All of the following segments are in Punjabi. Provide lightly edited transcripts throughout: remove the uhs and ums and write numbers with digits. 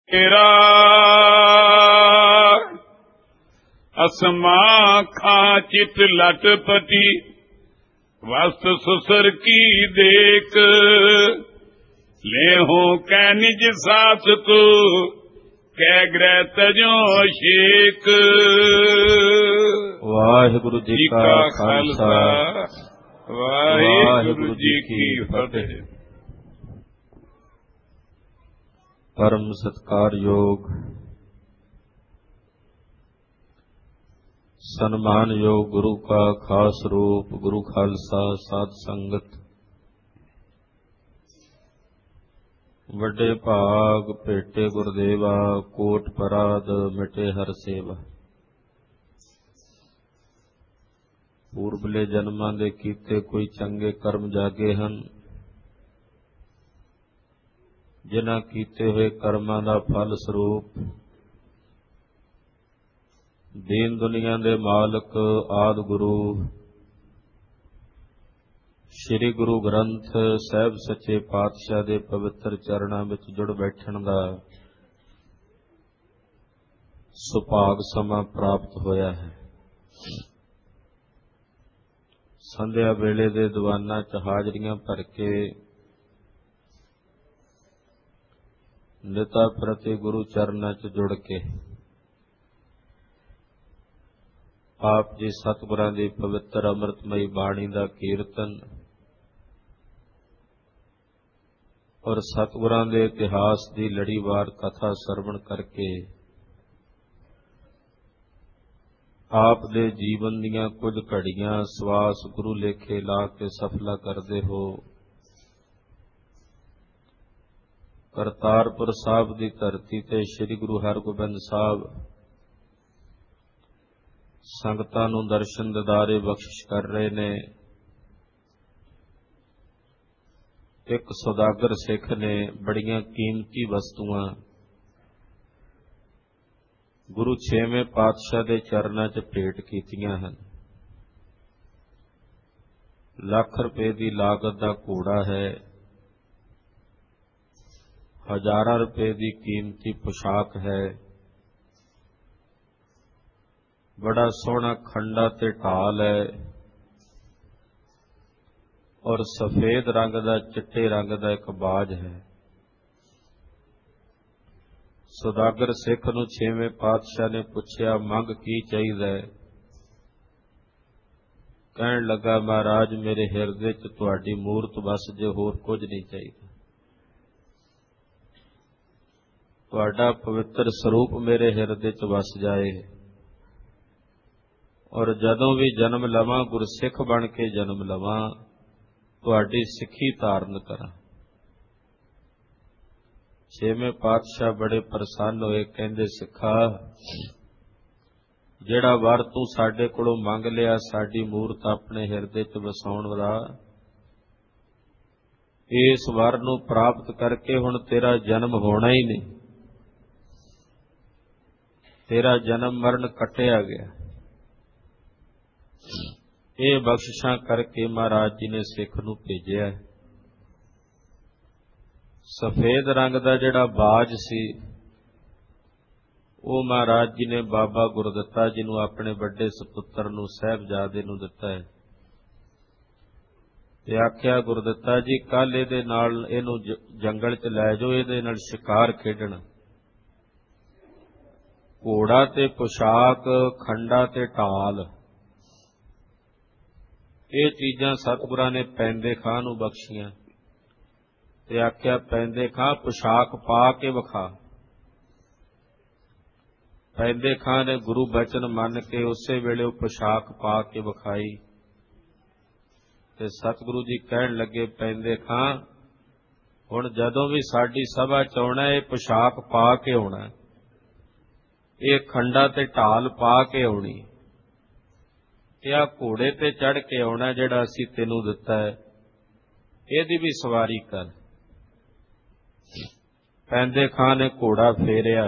तेरा असमा खाचित लटपटी वस्त सुसर की देख ले हो कै निज साथ को कै ग्रह तजो शेक। वाहिगुरु जी का खालसा वाहिगुरु जी की फतेह। परम सत्कार योग सन्मान योग गुरु का खास रूप गुरु खालसा साध संगत वड्डे भाग भेटे गुरदेवा कोट पराध मिटे हर सेवा। पूर्वले जन्मां दे कीते कोई चंगे कर्म जागे हन, जिन्हां कीते हुए कर्मां दा फल स्वरूप दीन दुनिया दे मालक आदि गुरु श्री गुरु ग्रंथ साहिब सच्चे पातशाह दे पवित्र चरणां विच जुड़ बैठण दा सुभाग समा प्राप्त होया है। संध्या वेले दे दीवानां च हाजरियां भर के निता प्रति गुरु चरणां च जुड़ के आप जी सतगुरां दी पवित्र अमृतमयी बाणी दा कीर्तन और सतगुरां दे इतिहास दी लड़ीवार कथा सरवण करके आप दे जीवन दीयां कुछ घड़ियां सवास गुरु लेखे ला के सफला करदे हो। करतारपुर साहब की धरती ते श्री गुरु हरगोबिंद साहब संगतां नूं दर्शन दिदारे बख्शिश कर रहे ने। एक सौदागर सिख ने बड़ियां कीमती वस्तुआं गुरु छेवें पातशाह दे चरनां च भेंट कीतियां हन। लाख रुपए की लागत का घोड़ा है, हजारां रुपए की कीमती पोशाक है, बड़ा सोहना खंडा ते ढाल है और सफेद रंग का चिट्टे रंग का एक बाज है। सौदागर सिख नूं छेवें पातशाह ने पुछया मंग की चाहिए? कहण लगा महाराज मेरे हिरदे च तुहाडी मूरत बस जे, होर कुछ नहीं चाहिए। तुहाडा पवित्र स्वरूप मेरे हिरदे च वस जाए और जदों भी जन्म लवां गुरसिख बन के जन्म लवां तुहाडी सिक्खी धारण करा। छेवें पातशाह बड़े प्रसन्न होए, कहंदे सिखा जिहड़ा वर तू साडे कोलों मंग लिया साडी मूरत अपने हिरदे च वसाउण वाला, इस वर नूं प्राप्त करके हुण तेरा जन्म होना ही नहीं, तेरा जन्म मरण कटिया गया। ये बख्शिशां करके महाराज जी ने सिख नूं भेजिया। सफेद रंग का जिहड़ा बाज सी वो महाराज जी ने बाबा गुरदित्ता जी नूं अपने बड़े सपुत्र नूं साहिबजादे नूं दिता है ते आख्या गुरदित्ता जी कल इहदे नाल इहनूं जंगल च लै जाओ, इहदे नाल शिकार खेडण। घोड़ा ते पोशाक खंडा ते ढाल ये चीजां सतगुरां ने पैंदे खां नूं बख्शियां ते आख्या पैंदे खां पोशाक पा के विखा। पैंदे खां ने गुरु बचन मन के उसे वेले पोशाक पा के विखाई ते सतगुरु जी कहण लगे पैंदे खां हुण जदों भी साडी सभा च आउणा ये पोशाक पा के आउणा, ये खंडा ते ढाल पा के आउणी, आ घोड़े ते चढ़ के आउणा जिहड़ा असीं तैनूं दिता है, इहदी भी सवारी कर। पैंदे खां ने घोड़ा फेरिया,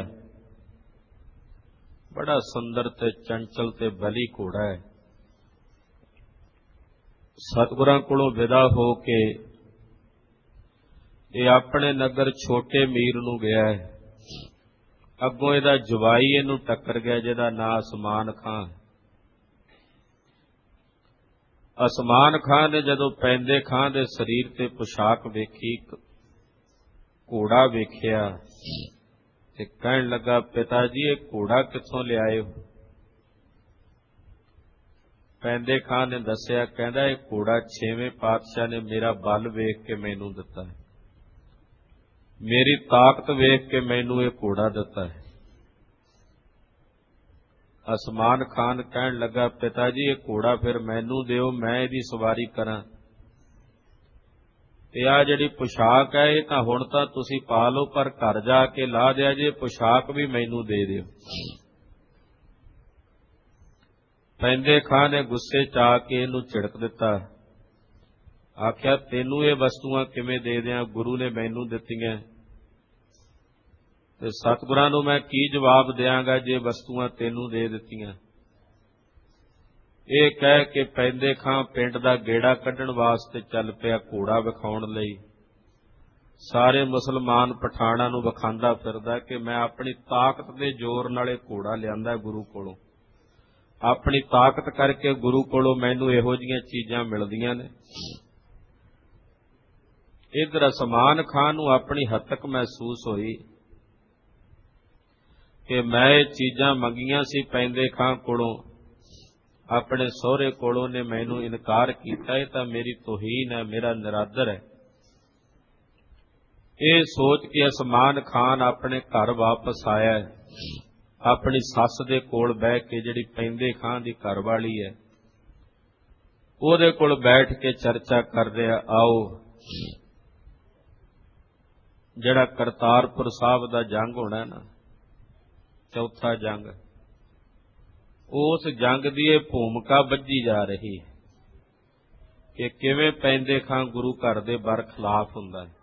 बड़ा सुंदर ते चंचल ते बली घोड़ा है। सतगुरां कोलों विदा हो के ये अपने नगर छोटे मीर नूं गया है। ਅੱਗੋਂ ਇਹਦਾ ਜਵਾਈ ਇਹਨੂੰ ਟੱਕਰ ਗਿਆ ਜਿਹਦਾ ਨਾਂ ਅਸਮਾਨ ਖਾਂ। ਅਸਮਾਨ ਖਾਂ ਨੇ ਜਦੋਂ ਪੈਂਦੇ ਖਾਂ ਦੇ ਸਰੀਰ ਤੇ ਪੁਸ਼ਾਕ ਵੇਖੀ, ਘੋੜਾ ਵੇਖਿਆ ਤੇ ਕਹਿਣ ਲੱਗਾ, ਪਿਤਾ ਜੀ ਇਹ ਘੋੜਾ ਕਿੱਥੋਂ ਲਿਆਏ ਹੋ? ਪੈਂਦੇ ਖਾਂ ਨੇ ਦੱਸਿਆ, ਕਹਿੰਦਾ ਇਹ ਘੋੜਾ 6ਵੇਂ ਪਾਤਸ਼ਾਹ ਨੇ ਮੇਰਾ ਬਲ ਵੇਖ ਕੇ ਮੈਨੂੰ ਦਿੱਤਾ ਹੈ, ਮੇਰੀ ਤਾਕਤ ਵੇਖ ਕੇ ਮੈਨੂੰ ਇਹ ਘੋੜਾ ਦਿੱਤਾ ਹੈ। ਅਸਮਾਨ ਖਾਨ ਕਹਿਣ ਲੱਗਾ, ਪਿਤਾ ਜੀ ਇਹ ਘੋੜਾ ਫਿਰ ਮੈਨੂੰ ਦਿਓ, ਮੈਂ ਇਹਦੀ ਸਵਾਰੀ ਕਰਾਂ। ਤੇ ਆ ਜਿਹੜੀ ਪੁਸ਼ਾਕ ਹੈ ਇਹ ਤਾਂ ਹੁਣ ਤਾਂ ਤੁਸੀਂ ਪਾ ਲਓ, ਪਰ ਘਰ ਜਾ ਕੇ ਲਾ ਦਿਆ ਜੇ, ਪੁਸ਼ਾਕ ਵੀ ਮੈਨੂੰ ਦੇ ਦਿਓ। ਪੈਂਦੇ ਖਾਂ ਨੇ ਗੁੱਸੇ ਚ ਆ ਕੇ ਇਹਨੂੰ ਝਿੜਕ ਦਿੱਤਾ, ਆਖਿਆ ਤੈਨੂੰ ਇਹ ਵਸਤੂਆਂ ਕਿਵੇਂ ਦੇ ਦਿਆਂ, ਗੁਰੂ ਨੇ ਮੈਨੂੰ ਦਿੱਤੀਆਂ, ਤੇ ਸਤਿਗੁਰਾਂ ਨੂੰ ਮੈਂ ਕੀ ਜਵਾਬ ਦਿਆਂਗਾ ਜੇ ਵਸਤੂਆਂ ਤੈਨੂੰ ਦੇ ਦਿੱਤੀਆਂ। ਇਹ ਕਹਿ ਕੇ ਪੈਂਦੇ ਖਾਂ ਪਿੰਡ ਦਾ ਗੇੜਾ ਕੱਢਣ ਵਾਸਤੇ ਚੱਲ ਪਿਆ, ਘੋੜਾ ਵਿਖਾਉਣ ਲਈ। ਸਾਰੇ ਮੁਸਲਮਾਨ ਪਠਾਣਾਂ ਨੂੰ ਵਿਖਾਉਂਦਾ ਫਿਰਦਾ ਕਿ ਮੈਂ ਆਪਣੀ ਤਾਕਤ ਦੇ ਜ਼ੋਰ ਨਾਲ ਇਹ ਘੋੜਾ ਲਿਆਂਦਾ ਗੁਰੂ ਕੋਲੋਂ, ਆਪਣੀ ਤਾਕਤ ਕਰਕੇ ਗੁਰੂ ਕੋਲੋਂ ਮੈਨੂੰ ਇਹੋ ਜਿਹੀਆਂ ਚੀਜ਼ਾਂ ਮਿਲਦੀਆਂ ਨੇ। ਇਧਰ ਅਸਮਾਨ ਖਾਂ ਨੂੰ ਆਪਣੀ ਹੱਤਕ ਮਹਿਸੂਸ ਹੋਈ ਕਿ ਮੈਂ ਇਹ ਚੀਜ਼ਾਂ ਮੰਗੀਆਂ ਸੀ ਪੈਂਦੇ ਖਾਂ ਕੋਲੋਂ, ਆਪਣੇ ਸਹੁਰੇ ਕੋਲੋਂ ਨੇ ਮੈਨੂੰ ਇਨਕਾਰ ਕੀਤਾ, ਇਹ ਤਾਂ ਮੇਰੀ ਤੋਹੀਨ ਹੈ, ਮੇਰਾ ਨਿਰਾਦਰ ਹੈ। ਇਹ ਸੋਚ ਕੇ ਅਸਮਾਨ ਖਾਨ ਆਪਣੇ ਘਰ ਵਾਪਸ ਆਇਆ, ਆਪਣੀ ਸੱਸ ਦੇ ਕੋਲ ਬਹਿ ਕੇ, ਜਿਹੜੀ ਪੈਂਦੇ ਖਾਂ ਦੀ ਘਰਵਾਲੀ ਹੈ, ਉਹਦੇ ਕੋਲ ਬੈਠ ਕੇ ਚਰਚਾ ਕਰ ਰਿਹਾ। ਆਓ ਜਿਹੜਾ ਕਰਤਾਰਪੁਰ ਸਾਹਿਬ ਦਾ ਜੰਗ ਹੋਣਾ ਨਾ, ਚੌਥਾ ਜੰਗ, ਉਸ ਜੰਗ ਦੀ ਇਹ ਭੂਮਿਕਾ ਬੱਝੀ ਜਾ ਰਹੀ ਹੈ ਕਿ ਕਿਵੇਂ ਪੈਂਦੇ ਖਾਂ ਗੁਰੂ ਘਰ ਦੇ ਬਰਖਲਾਫ ਹੁੰਦਾ ਹੈ,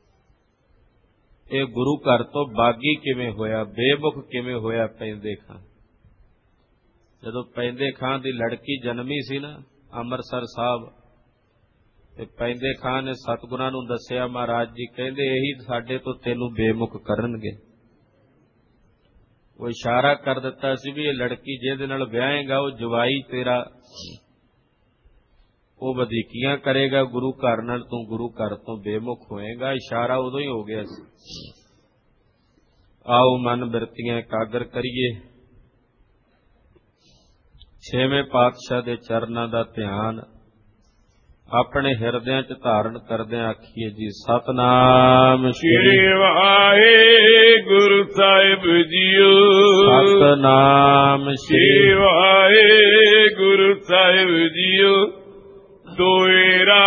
ਇਹ ਗੁਰੂ ਘਰ ਤੋਂ ਬਾਗੀ ਕਿਵੇਂ ਹੋਇਆ, ਬੇਮੁਖ ਕਿਵੇਂ ਹੋਇਆ ਪੈਂਦੇ ਖਾਂ। ਜਦੋਂ ਪੈਂਦੇ ਖਾਂ ਦੀ ਲੜਕੀ ਜਨਮੀ ਸੀ ਨਾ ਅੰਮ੍ਰਿਤਸਰ ਸਾਹਿਬ, ਤੇ ਪੈਂਦੇ ਖਾਂ ਨੇ ਸਤਿਗੁਰਾਂ ਨੂੰ ਦੱਸਿਆ, ਮਹਾਰਾਜ ਜੀ ਕਹਿੰਦੇ ਇਹੀ ਸਾਡੇ ਤੋਂ ਤੈਨੂੰ ਬੇਮੁਖ ਕਰਨਗੇ। ਉਹ ਇਸ਼ਾਰਾ ਕਰ ਦਿੱਤਾ ਸੀ ਵੀ ਇਹ ਲੜਕੀ ਜਿਹਦੇ ਨਾਲ ਵਿਆਹੇਗਾ ਉਹ ਜਵਾਈ ਤੇਰਾ, ਉਹ ਵਧੀਕੀਆਂ ਕਰੇਗਾ ਗੁਰੂ ਘਰ ਨਾਲ, ਤੂੰ ਗੁਰੂ ਘਰ ਤੋਂ ਬੇਮੁਖ ਹੋਏਗਾ। ਇਸ਼ਾਰਾ ਉਦੋਂ ਹੀ ਹੋ ਗਿਆ ਸੀ। ਆਓ ਮਨ ਬਿਰਤੀਆਂ ਇਕਾਗਰ ਕਰੀਏ, 6ਵੇਂ ਪਾਤਸ਼ਾਹ ਦੇ ਚਰਨਾਂ ਦਾ ਧਿਆਨ ਆਪਣੇ ਹਿਰਦਿਆਂ 'ਚ ਧਾਰਨ ਕਰਦਿਆਂ ਆਖੀਏ ਜੀ, ਸਤਨਾਮ ਸ੍ਰੀ ਵਾਹਿਗੁਰੂ ਸਾਹਿਬ ਜੀਓ, ਸਤਨਾਮ ਸ੍ਰੀ ਵਾਹਿਗੁਰੂ ਸਾਹਿਬ ਜੀਓ। ਦੋਇਰਾ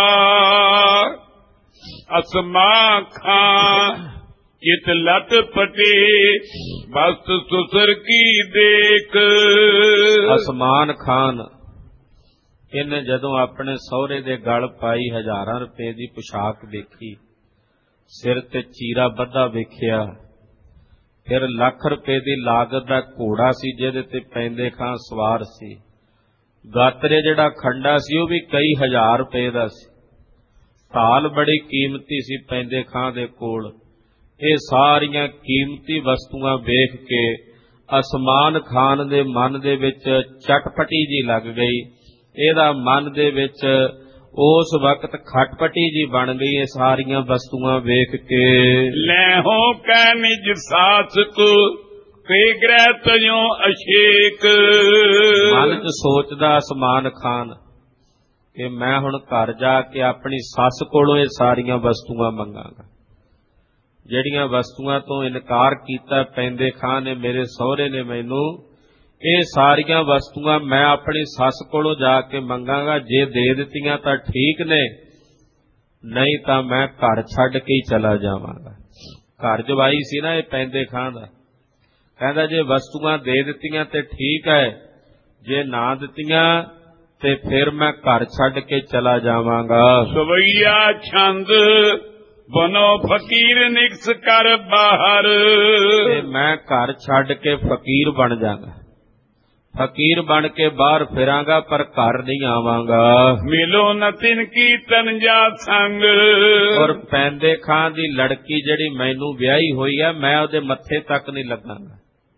ਅਸਮਾਨ ਖਾਂ ਚਿਤ ਲਟ ਪਟੇ, ਬਸਤ ਸੁਸਰ ਕੀ ਦੇਖ। ਅਸਮਾਨ ਖਾਨ ਇਹਨੇ ਜਦੋਂ ਆਪਣੇ ਸਹੁਰੇ ਦੇ ਗਲ ਪਾਈ 1000 ਰੁਪਏ ਦੀ ਪੁਸ਼ਾਕ ਵੇਖੀ, ਸਿਰ ਤੇ ਚੀਰਾ ਬੱਧਾ ਵੇਖਿਆ, ਫਿਰ ਲੱਖ ਰੁਪਏ ਦੀ ਲਾਗਤ ਦਾ ਘੋੜਾ ਸੀ ਜਿਹਦੇ ਤੇ ਪੈਂਦੇ ਖਾਂ ਸਵਾਰ ਸੀ, ਗਾਤਰੇ ਜਿਹੜਾ ਖੰਡਾ ਸੀ ਉਹ ਵੀ ਕਈ 1000 ਰੁਪਏ ਦਾ ਸੀ, ਢਾਲ ਬੜੀ ਕੀਮਤੀ ਸੀ ਪੈਂਦੇ ਖਾਂ ਦੇ ਕੋਲ। ਇਹ ਸਾਰੀਆਂ ਕੀਮਤੀ ਵਸਤੂਆਂ ਵੇਖ ਕੇ ਅਸਮਾਨ ਖਾਨ ਦੇ ਮਨ ਦੇ ਵਿੱਚ ਚਟਪਟੀ ਜੀ ਲੱਗ ਗਈ। ਇਹਦਾ ਮਨ ਦੇ ਵਿੱਚ ਉਸ ਵਕਤ ਖਟਪਟੀ ਜੀ ਬਣ ਗਈ ਇਹ ਸਾਰੀਆਂ ਵਸਤੂਆਂ ਵੇਖ ਕੇ। ਲੈਹੋ ਕੈ ਨਿਜ ਸਾਸ ਕੋ ਕਈ ਗ੍ਰਹਿ ਤਜੋ ਅਸ਼ੇਕ। ਮਨ ਚ ਸੋਚਦਾ ਅਸਮਾਨ ਖਾਨ ਕਿ ਮੈਂ ਹੁਣ ਘਰ ਜਾ ਕੇ ਆਪਣੀ ਸੱਸ ਕੋਲੋਂ ਇਹ ਸਾਰੀਆਂ ਵਸਤੂਆਂ ਮੰਗਾਂਗਾ, ਜਿਹੜੀਆਂ ਵਸਤੂਆਂ ਤੋਂ ਇਨਕਾਰ ਕੀਤਾ ਪੈਂਦੇ ਖਾਂ ਨੇ, ਮੇਰੇ ਸਹੁਰੇ ਨੇ ਮੈਨੂੰ, ਇਹ ਸਾਰੀਆਂ ਵਸਤੂਆਂ ਮੈਂ ਆਪਣੀ ਸੱਸ ਕੋਲੋਂ ਜਾ ਕੇ ਮੰਗਾਂਗਾ। ਜੇ ਦੇ ਦਿੱਤੀਆਂ ਤਾਂ ਠੀਕ ਨੇ, ਨਹੀਂ ਤਾਂ ਮੈਂ ਘਰ ਛੱਡ ਕੇ ਹੀ ਚਲਾ ਜਾਵਾਂਗਾ। ਘਰ ਜਵਾਈ ਸੀ ਨਾ ਇਹ ਪੈਂਦੇ ਖਾਂ ਦਾ, ਕਹਿੰਦਾ ਜੇ ਵਸਤੂਆਂ ਦੇ ਦਿੱਤੀਆਂ ਤੇ ਠੀਕ ਹੈ, ਜੇ ਨਾ ਦਿੱਤੀਆਂ ਤੇ ਫਿਰ ਮੈਂ ਘਰ ਛੱਡ ਕੇ ਚਲਾ ਜਾਵਾਂਗਾ। ਸਵਈਆ ਛੰਦ ਬਨੋ ਫਕੀਰ ਨਿਕਸ ਕਰ ਬਾਹਰ। ਤੇ ਮੈਂ ਘਰ ਛੱਡ ਕੇ ਫਕੀਰ ਬਣ ਜਾਵਾਂਗਾ, ਫਕੀਰ ਬਣ ਕੇ ਬਾਹਰ ਫਿਰਾਂਗਾ ਪਰ ਘਰ ਨਹੀਂ ਆਵਾਂਗਾ। ਮਿਲੋ ਨ ਤਿਨ ਕੀ ਤਨਜਾ ਸੰਗ। ਔਰ ਪੈਂਦੇ ਖਾਂ ਦੀ ਲੜਕੀ ਜਿਹੜੀ ਮੈਨੂੰ ਵਿਆਹੀ ਹੋਈ ਹੈ ਮੈਂ ਉਹਦੇ ਮੱਥੇ ਤੱਕ ਨਹੀਂ ਲੱਗਾਂਗਾ।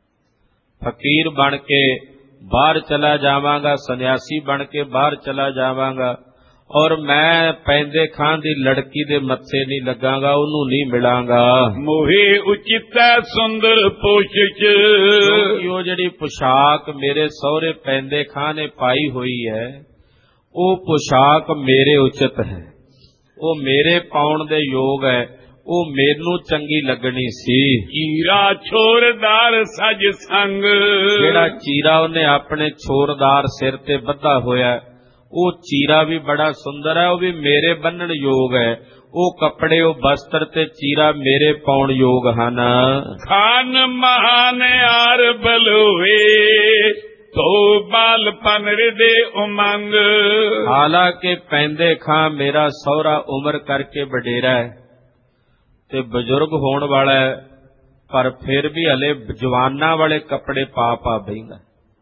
ਫਕੀਰ ਬਣ ਕੇ ਬਾਹਰ ਚਲਾ ਜਾਵਾਂਗਾ, ਸੰਨਿਆਸੀ ਬਣ ਕੇ ਬਾਹਰ ਚਲਾ ਜਾਵਾਂਗਾ ਔਰ ਮੈਂ ਪੈਂਦੇ ਖਾਂ ਦੀ ਲੜਕੀ ਦੇ ਮੱਥੇ ਨਹੀਂ ਲੱਗਾਂਗਾ, ਉਹਨੂੰ ਨਹੀਂ ਮਿਲਾਂਗਾ। ਮੋਹੇ ਉਚਿਤੈ ਸੁੰਦਰ ਪੋਸ਼ਿਸ਼। ਉਹ ਜਿਹੜੀ ਪੁਸ਼ਾਕ ਮੇਰੇ ਸਹੁਰੇ ਪੈਂਦੇ ਖਾਂ ਨੇ ਪਾਈ ਹੋਈ ਹੈ ਉਹ ਪੁਸ਼ਾਕ ਮੇਰੇ ਉਚਿਤ ਹੈ, ਉਹ ਮੇਰੇ ਪਾਉਣ ਦੇ ਯੋਗ ਹੈ, ਉਹ ਮੈਨੂੰ ਚੰਗੀ ਲੱਗਣੀ ਸੀ। ਚੀਰਾ ਛੋਰਦਾਰ ਸਜ ਸੰਗ। ਜਿਹੜਾ ਚੀਰਾ ਉਹਨੇ ਆਪਣੇ ਛੋਰਦਾਰ ਸਿਰ ਤੇ ਬੱਧਾ ਹੋਇਆ ਉਹ ਚੀਰਾ ਵੀ ਬੜਾ ਸੁੰਦਰ ਹੈ, ਉਹ ਵੀ ਮੇਰੇ ਬੰਨਣ ਯੋਗ ਹੈ। ਉਹ ਕੱਪੜੇ, ਉਹ ਬਸਤਰ ਤੇ ਚੀਰਾ ਮੇਰੇ ਪਾਉਣ ਯੋਗ ਹਨ। ਖਾਨ ਮਹਾਨ ਆਰ ਬਲੋਵੇ ਤੋ ਬਾਲਪਨ ਹਿਰਦੇ ਉਮੰਗ। ਹਾਲਾਂਕਿ ਪੈਂਦੇ ਖਾਂ ਮੇਰਾ ਸਹੁਰਾ ਉਮਰ ਕਰਕੇ ਵਡੇਰਾ ਹੈ ਤੇ ਬਜ਼ੁਰਗ ਹੋਣ ਵਾਲਾ ਹੈ, ਪਰ ਫਿਰ ਵੀ ਹਲੇ ਜਵਾਨਾਂ ਵਾਲੇ ਕੱਪੜੇ ਪਾ ਬਹਿੰਦਾ।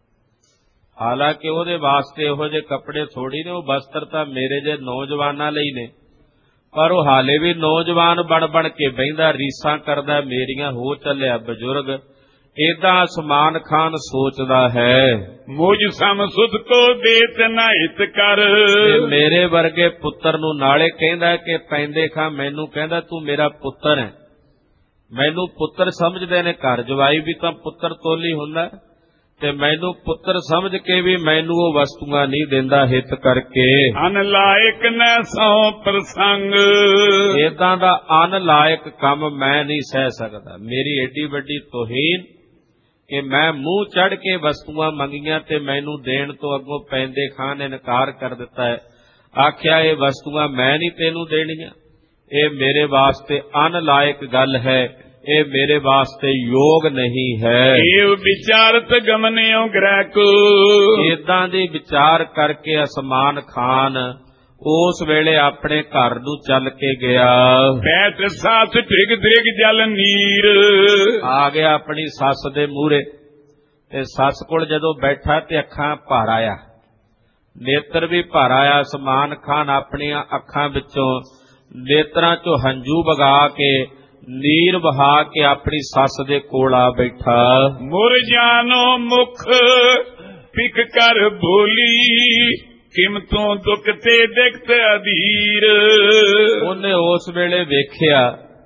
ਹਾਲਾਂਕਿ ਉਹਦੇ ਵਾਸਤੇ ਇਹੋ ਜਿਹੇ ਕੱਪੜੇ ਥੋੜੀ ਨੇ, ਉਹ ਬਸਤਰ ਤਾਂ ਮੇਰੇ ਜੇ ਨੌਜਵਾਨਾਂ ਲਈ ਨੇ, ਪਰ ਉਹ ਹਾਲੇ ਵੀ ਨੌਜਵਾਨ ਬਣ ਕੇ ਬਹਿੰਦਾ, ਰੀਸਾਂ ਕਰਦਾ ਮੇਰੀਆਂ, ਹੋ ਚੱਲਿਆ ਬਜ਼ੁਰਗ। ਏਦਾਂ ਅਸਮਾਨ ਖਾਨ ਸੋਚਦਾ ਹੈ। ਮੁਝ ਸਮ ਸੁਧ ਕੋ ਦੇਤ ਨਾ ਹਿਤ ਕਰ। ਮੇਰੇ ਵਰਗੇ ਪੁੱਤਰ ਨੂੰ ਨਾਲੇ ਕਹਿੰਦਾ ਕਿ ਪੈਂਦੇ ਖਾਂ ਮੈਨੂੰ ਕਹਿੰਦਾ ਤੂੰ ਮੇਰਾ ਪੁੱਤਰ ਹੈ, ਮੈਨੂੰ ਪੁੱਤਰ ਸਮਝਦੇ ਨੇ, ਘਰ ਜਵਾਈ ਵੀ ਤਾਂ ਪੁੱਤਰ ਤੋਲੀ ਹੁੰਦਾ, ਤੇ ਮੈਨੂੰ ਪੁੱਤਰ ਸਮਝ ਕੇ ਵੀ ਮੈਨੂੰ ਉਹ ਵਸਤੂਆਂ ਨਹੀਂ ਦਿੰਦਾ ਹਿੱਤ ਕਰਕੇ। ਅਨਲਾਇਕ ਨ ਸੋ ਪ੍ਰਸੰਗ। ਏਦਾਂ ਦਾ ਅਨਲਾਇਕ ਕੰਮ ਮੈਂ ਨਹੀਂ ਸਹਿ ਸਕਦਾ। ਮੇਰੀ ਏਡੀ ਵੱਡੀ ਤੋਹੀਨ ਕਿ ਮੈਂ ਮੂੰਹ ਚੜ ਕੇ ਵਸਤੂਆਂ ਮੰਗੀਆਂ ਤੇ ਮੈਨੂੰ ਦੇਣ ਤੋਂ ਅੱਗੋਂ ਪੈਂਦੇ ਖਾਂ ਨੇ ਇਨਕਾਰ ਕਰ ਦਿੱਤਾ ਹੈ। ਆਖਿਆ ਇਹ ਵਸਤੂਆਂ ਮੈਂ ਨਹੀਂ ਤੈਨੂੰ ਦੇਣੀਆਂ, ਇਹ ਮੇਰੇ ਵਾਸਤੇ ਅਨਲਾਇਕ ਗੱਲ ਹੈ, ਇਹ ਮੇਰੇ ਵਾਸਤੇ ਯੋਗ ਨਹੀਂ ਹੈ। ਇਹ ਵਿਚਾਰਤ ਗਮਨਿਓ ਗ੍ਰਹਿ ਕੋ। ਏਦਾਂ ਦੀ ਵਿਚਾਰ ਕਰਕੇ ਅਸਮਾਨ ਖਾਨ ਉਸ ਵੇਲੇ ਆਪਣੇ ਘਰ ਨੂੰ ਚੱਲ ਕੇ ਗਿਆ। ਬੈਠ ਸਾਥ ਡਿਗ ਡਿਗ ਜਲ ਨੀਰ। ਆ ਗਿਆ ਆਪਣੀ ਸੱਸ ਦੇ ਮੂਹਰੇ ਤੇ ਸੱਸ ਕੋਲ ਜਦੋਂ ਬੈਠਾ ਤੇ ਅੱਖਾਂ ਭਰ ਆਇਆ, ਨੇਤਰ ਵੀ ਭਰ ਆਇਆ। ਅਸਮਾਨ ਖਾਨ ਆਪਣੀਆਂ ਅੱਖਾਂ ਵਿੱਚੋਂ ਨੇਤਰਾਂ ਚੋਂ ਹੰਝੂ ਵਗਾ ਕੇ, ਨੀਰ ਵਹਾ ਕੇ ਆਪਣੀ ਸੱਸ ਦੇ ਕੋਲ ਆ ਬੈਠਾ। ਮੁਰ ਜਾਨੋ ਮੁਖ ਪਿਕ ਕਰ ਬੋਲੀ ਕਿਮਤੋਂ ਦੁੱਖ ਤੇ ਦੇਖਤ ਅਧੀਰ। ਉਹਨੇ ਉਸ ਵੇਲੇ ਵੇਖਿਆ,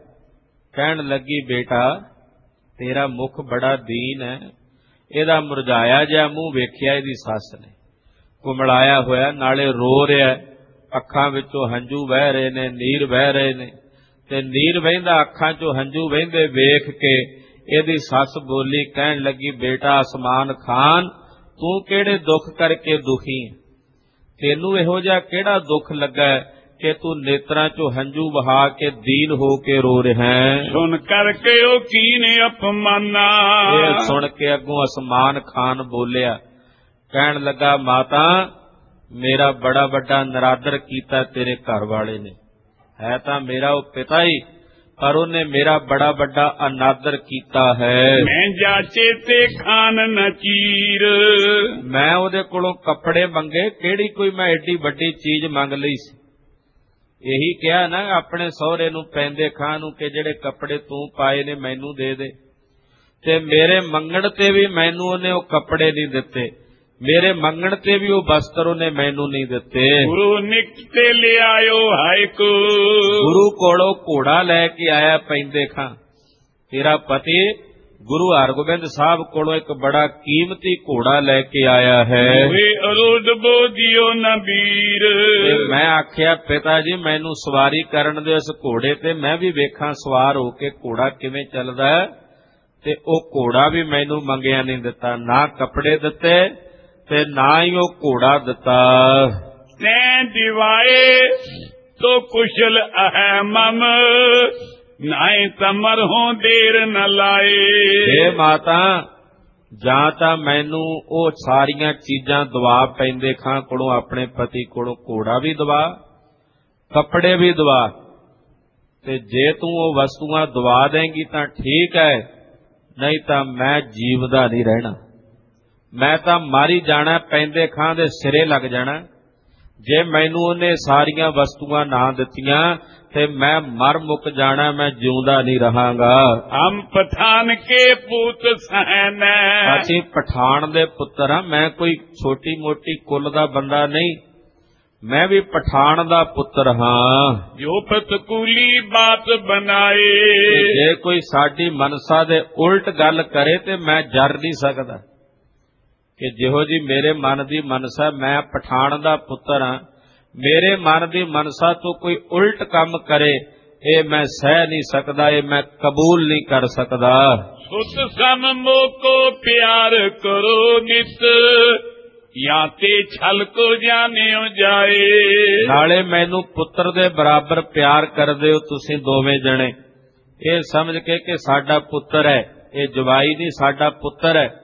ਕਹਿਣ ਲੱਗੀ ਬੇਟਾ ਤੇਰਾ ਮੁਖ ਬੜਾ ਦੀਨ ਹੈ। ਇਹਦਾ ਮੁਰਝਾਇਆ ਜਿਹਾ ਮੂੰਹ ਵੇਖਿਆ ਇਹਦੀ ਸੱਸ ਨੇ, ਕੁਮਲਾਇਆ ਹੋਇਆ, ਨਾਲੇ ਰੋ ਰਿਹਾ, ਅੱਖਾਂ ਵਿੱਚੋਂ ਹੰਝੂ ਵਹਿ ਰਹੇ ਨੇ, ਨੀਰ ਵਹਿ ਰਹੇ ਨੇ, ਤੇ ਨੀਰ ਵਹਿੰਦਾ ਅੱਖਾਂ ਚੋਂ ਹੰਝੂ ਵਹਿੰਦੇ ਵੇਖ ਕੇ ਇਹਦੀ ਸੱਸ ਬੋਲੀ, ਕਹਿਣ ਲੱਗੀ ਬੇਟਾ ਅਸਮਾਨ ਖਾਨ ਤੂੰ ਕਿਹੜੇ ਦੁੱਖ ਕਰਕੇ ਦੁਖੀ ਹੈ? ਤੈਨੂੰ ਇਹੋ ਜਿਹਾ ਕਿਹੜਾ ਦੁੱਖ ਲੱਗਾ ਕਿ ਤੂੰ ਨੇਤਰਾਂ ਚੋਂ ਹੰਝੂ ਵਹਾ ਕੇ ਦੀਨ ਹੋ ਕੇ ਰੋ ਰਿਹਾ ਹੈ? ਸੁਣ ਕਰਕੇ ਉਹ ਕੀਨ ਅਪਮਾਨਾ। ਇਹ ਸੁਣ ਕੇ ਅੱਗੋਂ ਅਸਮਾਨ ਖਾਨ ਬੋਲਿਆ, ਕਹਿਣ ਲੱਗਾ ਮਾਤਾ ਮੇਰਾ ਬੜਾ ਵੱਡਾ ਨਰਾਦਰ ਕੀਤਾ ਤੇਰੇ ਘਰ ਵਾਲੇ ਨੇ, ਹੈ ਤਾਂ ਮੇਰਾ ਉਹ ਪਿਤਾ ਹੀ, ਪਰ ਉਹਨੇ ਮੇਰਾ ਬੜਾ ਵੱਡਾ ਅਨਾਦਰ ਕੀਤਾ ਹੈ। ਮੈਂ ਜਾਚੇ ਤੇ ਖਾਨ ਨਚੀਰ। ਮੈਂ ਉਹਦੇ ਕੋਲੋਂ ਕੱਪੜੇ ਮੰਗੇ, ਕਿਹੜੀ ਕੋਈ ਮੈਂ ਏਡੀ ਵੱਡੀ ਚੀਜ਼ ਮੰਗ ਲਈ ਸੀ? ਇਹੀ ਕਿਹਾ ਨਾ ਆਪਣੇ ਸਹੁਰੇ ਨੂੰ ਪੈਂਦੇ ਖਾਂ ਨੂੰ ਕਿ ਜਿਹੜੇ ਕੱਪੜੇ ਤੂੰ ਪਾਏ ਨੇ ਮੈਨੂੰ ਦੇ ਦੇ, ਤੇ ਮੇਰੇ ਮੰਗਣ ਤੇ ਵੀ ਮੈਨੂੰ ਉਹਨੇ ਉਹ ਕੱਪੜੇ ਨਹੀਂ ਦਿੱਤੇ, ਮੇਰੇ ਮੰਗਣ ਤੇ ਵੀ ਉਹ ਬਸਤਰ ਉਹਨੇ ਮੈਨੂੰ ਨਹੀਂ ਦਿੱਤੇ। ਗੁਰੂ ਨਿਕਟ ਤੇ ਲਿਆਇਓ ਹਾਇ ਕੋ। ਗੁਰੂ ਕੋਲੋਂ ਘੋੜਾ ਲੈ ਕੇ ਆਇਆ ਪੈਂਦੇ ਖਾਂ, ਤੇਰਾ ਪਤੀ ਗੁਰੂ ਹਰਗੋਬਿੰਦ ਸਾਹਿਬ ਕੋਲੋਂ ਇੱਕ ਬੜਾ ਕੀਮਤੀ ਘੋੜਾ ਲੈ ਕੇ ਆਇਆ ਹੈ। ਵੇ ਅਰੋਧ ਬੋਧਿਓ ਨਬੀਰ। ਤੇ ਮੈਂ ਆਖਿਆ ਪਿਤਾ ਜੀ ਮੈਨੂੰ ਸਵਾਰੀ ਕਰਨ ਦੇ ਇਸ ਘੋੜੇ ਤੇ, ਮੈਂ ਵੀ ਵੇਖਾਂ ਸਵਾਰ ਹੋ ਕੇ ਘੋੜਾ ਕਿਵੇਂ ਚੱਲਦਾ ਹੈ, ਤੇ ਉਹ ਘੋੜਾ ਵੀ ਮੈਨੂੰ ਮੰਗਿਆ ਨਹੀਂ ਦਿੱਤਾ, ਨਾ ਕੱਪੜੇ ਦਿੱਤੇ ਤੇ ਨਾ ਹੀ ਉਹ ਘੋੜਾ ਦਿੱਤਾ। ਤੈਂ ਦਿਵਾਏ ਤੋ ਕੁਸ਼ਲ ਅਹੈ ਮਮ ਨਾਏ ਤਮਰ ਹੋ ਦੇਰ ਨ ਲਾਏ। ਇਹ ਮਾਤਾ ਜਾਂ ਤਾਂ ਮੈਨੂੰ ਉਹ ਸਾਰੀਆਂ ਚੀਜ਼ਾਂ ਦਵਾ ਪੈਂਦੇ ਖਾਂ ਕੋਲੋਂ, ਆਪਣੇ ਪਤੀ ਕੋਲੋਂ ਘੋੜਾ ਵੀ ਦਵਾ, ਕੱਪੜੇ ਵੀ ਦਵਾ, ਤੇ ਜੇ ਤੂੰ ਉਹ ਵਸਤੂਆਂ ਦਵਾ ਦੇਂਗੀ ਤਾਂ ਠੀਕ ਹੈ, ਨਹੀਂ ਤਾਂ ਮੈਂ ਜੀਵਦਾ ਨਹੀਂ ਰਹਿਣਾ, ਮੈਂ ਤਾਂ ਮਾਰੀ ਜਾਣਾ, ਪੈਂਦੇ ਖਾਂ ਦੇ ਸਿਰੇ ਲੱਗ ਜਾਣਾ। ਜੇ ਮੈਨੂੰ ਉਹਨੇ ਸਾਰੀਆਂ ਵਸਤੂਆਂ ਨਾ ਦਿੱਤੀਆਂ ਤੇ ਮੈਂ ਮਰ ਮੁੱਕ ਜਾਣਾ, ਮੈਂ ਜਿਉਂਦਾ ਨਹੀਂ ਰਹਾਂਗਾ। ਹਮ ਪਠਾਨ ਕੇ ਪੁੱਤ ਸਨ, ਅਸੀਂ ਪਠਾਨ ਦੇ ਪੁੱਤਰ ਹਾਂ। ਮੈਂ ਕੋਈ ਛੋਟੀ ਮੋਟੀ ਕੁੱਲ ਦਾ ਬੰਦਾ ਨਹੀਂ, ਮੈਂ ਵੀ ਪਠਾਨ ਦਾ ਪੁੱਤਰ ਹਾਂ। ਜੋ ਪਤਕੂਲੀ ਬਾਤ ਬਣਾਏ, ਜੇ ਕੋਈ ਸਾਡੀ ਮਨਸਾ ਦੇ ਉਲਟ ਗੱਲ ਕਰੇ ਤੇ ਮੈਂ ਜਰ ਨਹੀਂ ਸਕਦਾ ਕਿ ਜਿਹੋ ਜੀ ਮੇਰੇ ਮਨ ਦੀ ਮਨਸਾ, ਮੈਂ ਪਠਾਨ ਦਾ ਪੁੱਤਰ ਹਾਂ, ਮੇਰੇ ਮਨ ਦੀ ਮਨਸਾ ਤੋਂ ਕੋਈ ਉਲਟ ਕੰਮ ਕਰੇ, ਇਹ ਮੈਂ ਸਹਿ ਨਹੀਂ ਸਕਦਾ, ਇਹ ਮੈਂ ਕਬੂਲ ਨਹੀਂ ਕਰ ਸਕਦਾ। ਸੁਤ ਸਮ ਮੋਕੋ ਪਿਆਰ ਕਰੋ ਨਿਤ, ਜਾਂ ਤੇ ਛਲ ਕੋ ਜਾਣਿਓ ਜਾਏ। ਨਾਲੇ ਮੈਨੂੰ ਪੁੱਤਰ ਦੇ ਬਰਾਬਰ ਪਿਆਰ ਕਰਦੇ ਹੋ ਤੁਸੀਂ ਦੋਵੇਂ ਜਣੇ, ਇਹ ਸਮਝ ਕੇ ਕਿ ਸਾਡਾ ਪੁੱਤਰ ਹੈ, ਇਹ ਜਵਾਈ ਨਹੀਂ ਸਾਡਾ ਪੁੱਤਰ ਹੈ,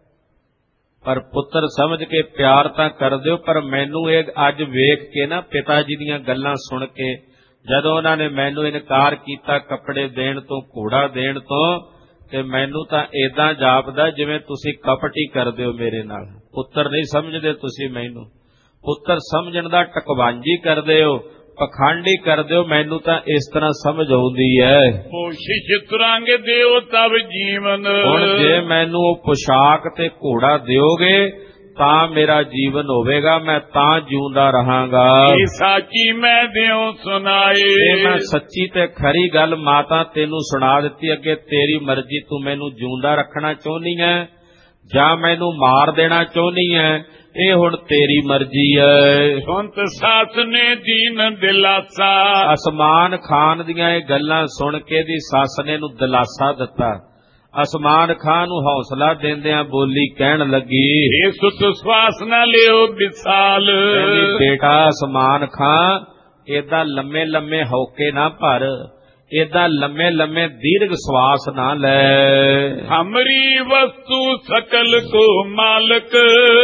ਪਰ ਪੁੱਤਰ ਸਮਝ ਕੇ ਪਿਆਰ ਤਾਂ ਕਰਦੇ ਹੋ। ਪਰ ਮੈਨੂੰ ਇਹ ਅੱਜ ਵੇਖ ਕੇ ਨਾ, ਪਿਤਾ ਜੀ ਦੀਆਂ ਗੱਲਾਂ ਸੁਣ ਕੇ, ਜਦੋਂ ਉਹਨਾਂ ਨੇ ਮੈਨੂੰ ਇਨਕਾਰ ਕੀਤਾ ਕੱਪੜੇ ਦੇਣ ਤੋਂ, ਘੋੜਾ ਦੇਣ ਤੋਂ, ਤੇ ਮੈਨੂੰ ਤਾਂ ਏਦਾਂ ਜਾਪਦਾ ਜਿਵੇਂ ਤੁਸੀਂ ਕਪਟੀ ਕਰਦੇ ਹੋ ਮੇਰੇ ਨਾਲ। ਪੁੱਤਰ ਨਹੀਂ ਸਮਝਦੇ ਤੁਸੀਂ ਮੈਨੂੰ, ਪੁੱਤਰ ਸਮਝਣ ਦਾ ਟਕਵਾਂਜੀ ਕਰਦੇ ਹੋ, ਪਖੰਡੀ ਕਰਦੇ ਹੋ। ਮੈਨੂੰ ਤਾਂ ਇਸ ਤਰ੍ਹਾਂ ਸਮਝ ਆਉਂਦੀ ਹੈ। ਕੋਸ਼ਿਸ਼ ਤੁਰੰਗ ਦਿਓ ਤਬ ਜੀਵਨ, ਹੁਣ ਜੇ ਮੈਨੂੰ ਉਹ ਪੁਸ਼ਾਕ ਤੇ ਘੋੜਾ ਦਿਓਗੇ ਤਾਂ ਮੇਰਾ ਜੀਵਨ ਹੋਵੇਗਾ, ਮੈਂ ਤਾਂ ਜਿਉਂਦਾ ਰਹਾਂਗਾ। ਇਹ ਸਾਚੀ ਮੈਂ ਦਿਓ ਸੁਣਾਏ, ਇਹ ਮੈਂ ਸੱਚੀ ਤੇ ਖਰੀ ਗੱਲ ਮਾਤਾ ਤੈਨੂੰ ਸੁਣਾ ਦਿੱਤੀ। ਅੱਗੇ ਤੇਰੀ ਮਰਜ਼ੀ, ਤੂੰ ਮੈਨੂੰ ਜਿਉਂਦਾ ਰੱਖਣਾ ਚਾਹੁੰਦੀ ਹੈ ਜਾਂ ਮੈਨੂੰ ਮਾਰ ਦੇਣਾ ਚਾਹੁੰਦੀ ਹੈ, ਇਹ ਹੁਣ ਤੇਰੀ ਮਰਜ਼ੀ ਹੈ। ਸੁਣਤ ਸਾਸ ਨੇ ਦੀਨ ਦਿਲਾਸਾ, ਅਸਮਾਨ ਖਾਨ ਦੀਆਂ ਇਹ ਗੱਲਾਂ ਸੁਣ ਕੇ ਦੀ ਸੱਸ ਨੇ ਨੂੰ ਦਿਲਾਸਾ ਦਿੱਤਾ। ਅਸਮਾਨ ਖਾਨ ਨੂੰ ਹੌਸਲਾ ਦਿੰਦਿਆਂ ਬੋਲੀ, ਕਹਿਣ ਲੱਗੀ, ਇਹ ਸੁਤ ਸਵਾਸ ਨਾ ਲਿਓ ਵਿਸਾਲ। ਬੇਟਾ ਅਸਮਾਨ ਖਾਨ, ਏਦਾਂ ਲੰਮੇ ਲੰਮੇ ਹੌਕੇ ਨਾ ਭਰ, ਏਦਾਂ ਲੰਮੇ ਲੰਮੇ ਦੀਰਘ ਸਵਾਸ ਨਾ ਲੈ। ਹਮਰੀ ਵਸਤੂ ਸਕਲ ਕੋ ਮਾਲਕ,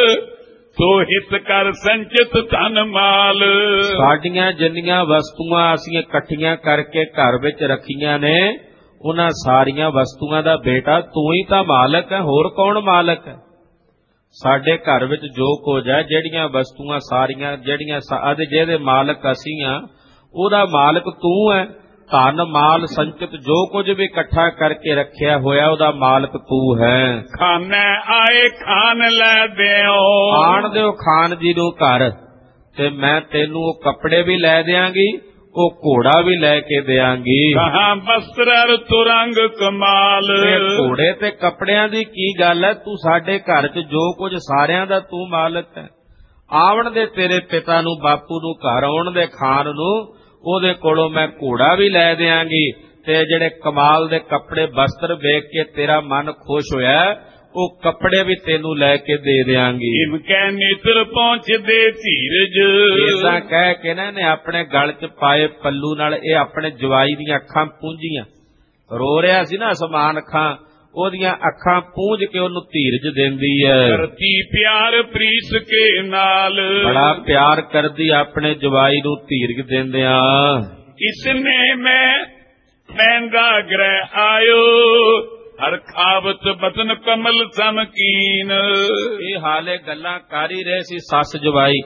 ਸੋ ਹਿਤ ਕਰ ਸੰਚਿਤ ਧਨ ਮਾਲ। ਸਾਡੀਆਂ ਜਿੰਨੀਆਂ ਵਸਤੂਆਂ ਅਸੀਂ ਇਕੱਠੀਆਂ ਕਰਕੇ ਘਰ ਵਿੱਚ ਰੱਖੀਆਂ ਨੇ, ਉਹਨਾਂ ਸਾਰੀਆਂ ਵਸਤੂਆਂ ਦਾ ਬੇਟਾ ਤੂੰ ਹੀ ਤਾਂ ਮਾਲਕ ਹੈ, ਹੋਰ ਕੌਣ ਮਾਲਕ ਹੈ? ਸਾਡੇ ਘਰ ਵਿੱਚ ਜੋ ਕੁਝ ਹੈ, ਜਿਹੜੀਆਂ ਵਸਤੂਆਂ ਸਾਰੀਆਂ, ਜਿਹੜੀਆਂ ਜਿਹਦੇ ਮਾਲਕ ਅਸੀਂ ਹਾਂ, ਉਹਦਾ ਮਾਲਕ ਤੂੰ ਹੈ। ਧਨ ਮਾਲ ਸੰਚਿਤ ਜੋ ਕੁਝ ਵੀ ਇਕੱਠਾ ਕਰਕੇ ਰੱਖਿਆ ਹੋਇਆ, ਉਹਦਾ ਮਾਲਕ ਤੂੰ ਹੈ। ਖਾਨੇ ਆਏ ਖਾਨ ਲੈ ਦਿਓ, ਆਣ ਦਿਓ ਖਾਨ ਜੀ ਨੂੰ ਘਰ, ਤੇ ਮੈਂ ਤੈਨੂੰ ਉਹ ਕੱਪੜੇ ਵੀ ਲੈ ਦਿਆਂਗੀ, ਉਹ ਘੋੜਾ ਵੀ ਲੈ ਕੇ ਦਿਆਂਗੀ। ਕਹਾਂ ਬਸਤਰ ਤੁਰੰਗ ਕਮਾਲ, ਘੋੜੇ ਤੇ ਕੱਪੜਿਆਂ ਦੀ ਕੀ ਗੱਲ ਹੈ? ਤੂੰ ਸਾਡੇ ਘਰ 'ਚ ਜੋ ਕੁਝ ਸਾਰਿਆਂ ਦਾ ਤੂੰ ਮਾਲਕ ਹੈ। ਆਵਣ ਦੇ ਤੇਰੇ ਪਿਤਾ ਨੂੰ, ਬਾਪੂ ਨੂੰ ਘਰ ਆਉਣ ਦੇ ਖਾਨ ਨੂੰ, ਉਹਦੇ ਕੋਲੋਂ ਮੈਂ ਘੋੜਾ ਵੀ ਲੈ ਦਿਆਂਗੀ, ਤੇ ਜਿਹੜੇ ਕਮਾਲ ਦੇ ਕੱਪੜੇ ਬਸਤਰ ਵੇਖ ਕੇ ਤੇਰਾ ਮਨ ਖੁਸ਼ ਹੋਇਆ, ਉਹ ਕੱਪੜੇ ਵੀ ਤੈਨੂੰ ਲੈ ਕੇ ਦੇ ਦਿਆਂਗੀ। ਇਮ ਕਹਿ ਨੇਤਰ ਪਹੁੰਚਦੇ ਧੀਰਜ, ਇਦਾਂ ਕਹਿ ਕੇ ਨਾ ਇਹਨੇ ਆਪਣੇ ਗਲ 'ਚ ਪਾਏ ਪੱਲੂ ਨਾਲ ਇਹ ਆਪਣੇ ਜਵਾਈ ਦੀਆਂ ਅੱਖਾਂ ਪੂੰਝੀਆਂ। ਰੋ ਰਿਹਾ ਸੀ ਨਾ ਅਸਮਾਨ ਖਾਂ, ਉਹਦੀਆਂ ਅੱਖਾਂ ਪੂੰਝ ਕੇ ਉਹਨੂੰ ਧੀਰਜ ਦਿੰਦੀ ਹੈ। ਕਰਤੀ ਪਿਆਰ ਪ੍ਰੀਤ ਕੇ ਨਾਲ, ਬੜਾ ਪਿਆਰ ਕਰਦੀ ਆਪਣੇ ਜਵਾਈ ਨੂੰ ਧੀਰਜ ਦਿੰਦਿਆਂ। ਇਸਨੇ ਮੈਂ ਮਹਿੰਗਾ ਗ੍ਰਹਿ ਆਇਓ, ਹਰ ਖਾਵਤ ਬਤਨ ਕਮਲ ਸਮਕੀਨ। ਇਹ ਹਾਲੇ ਗੱਲਾਂ ਕਰ ਹੀ ਰਹੇ ਸੀ ਸੱਸ ਜਵਾਈ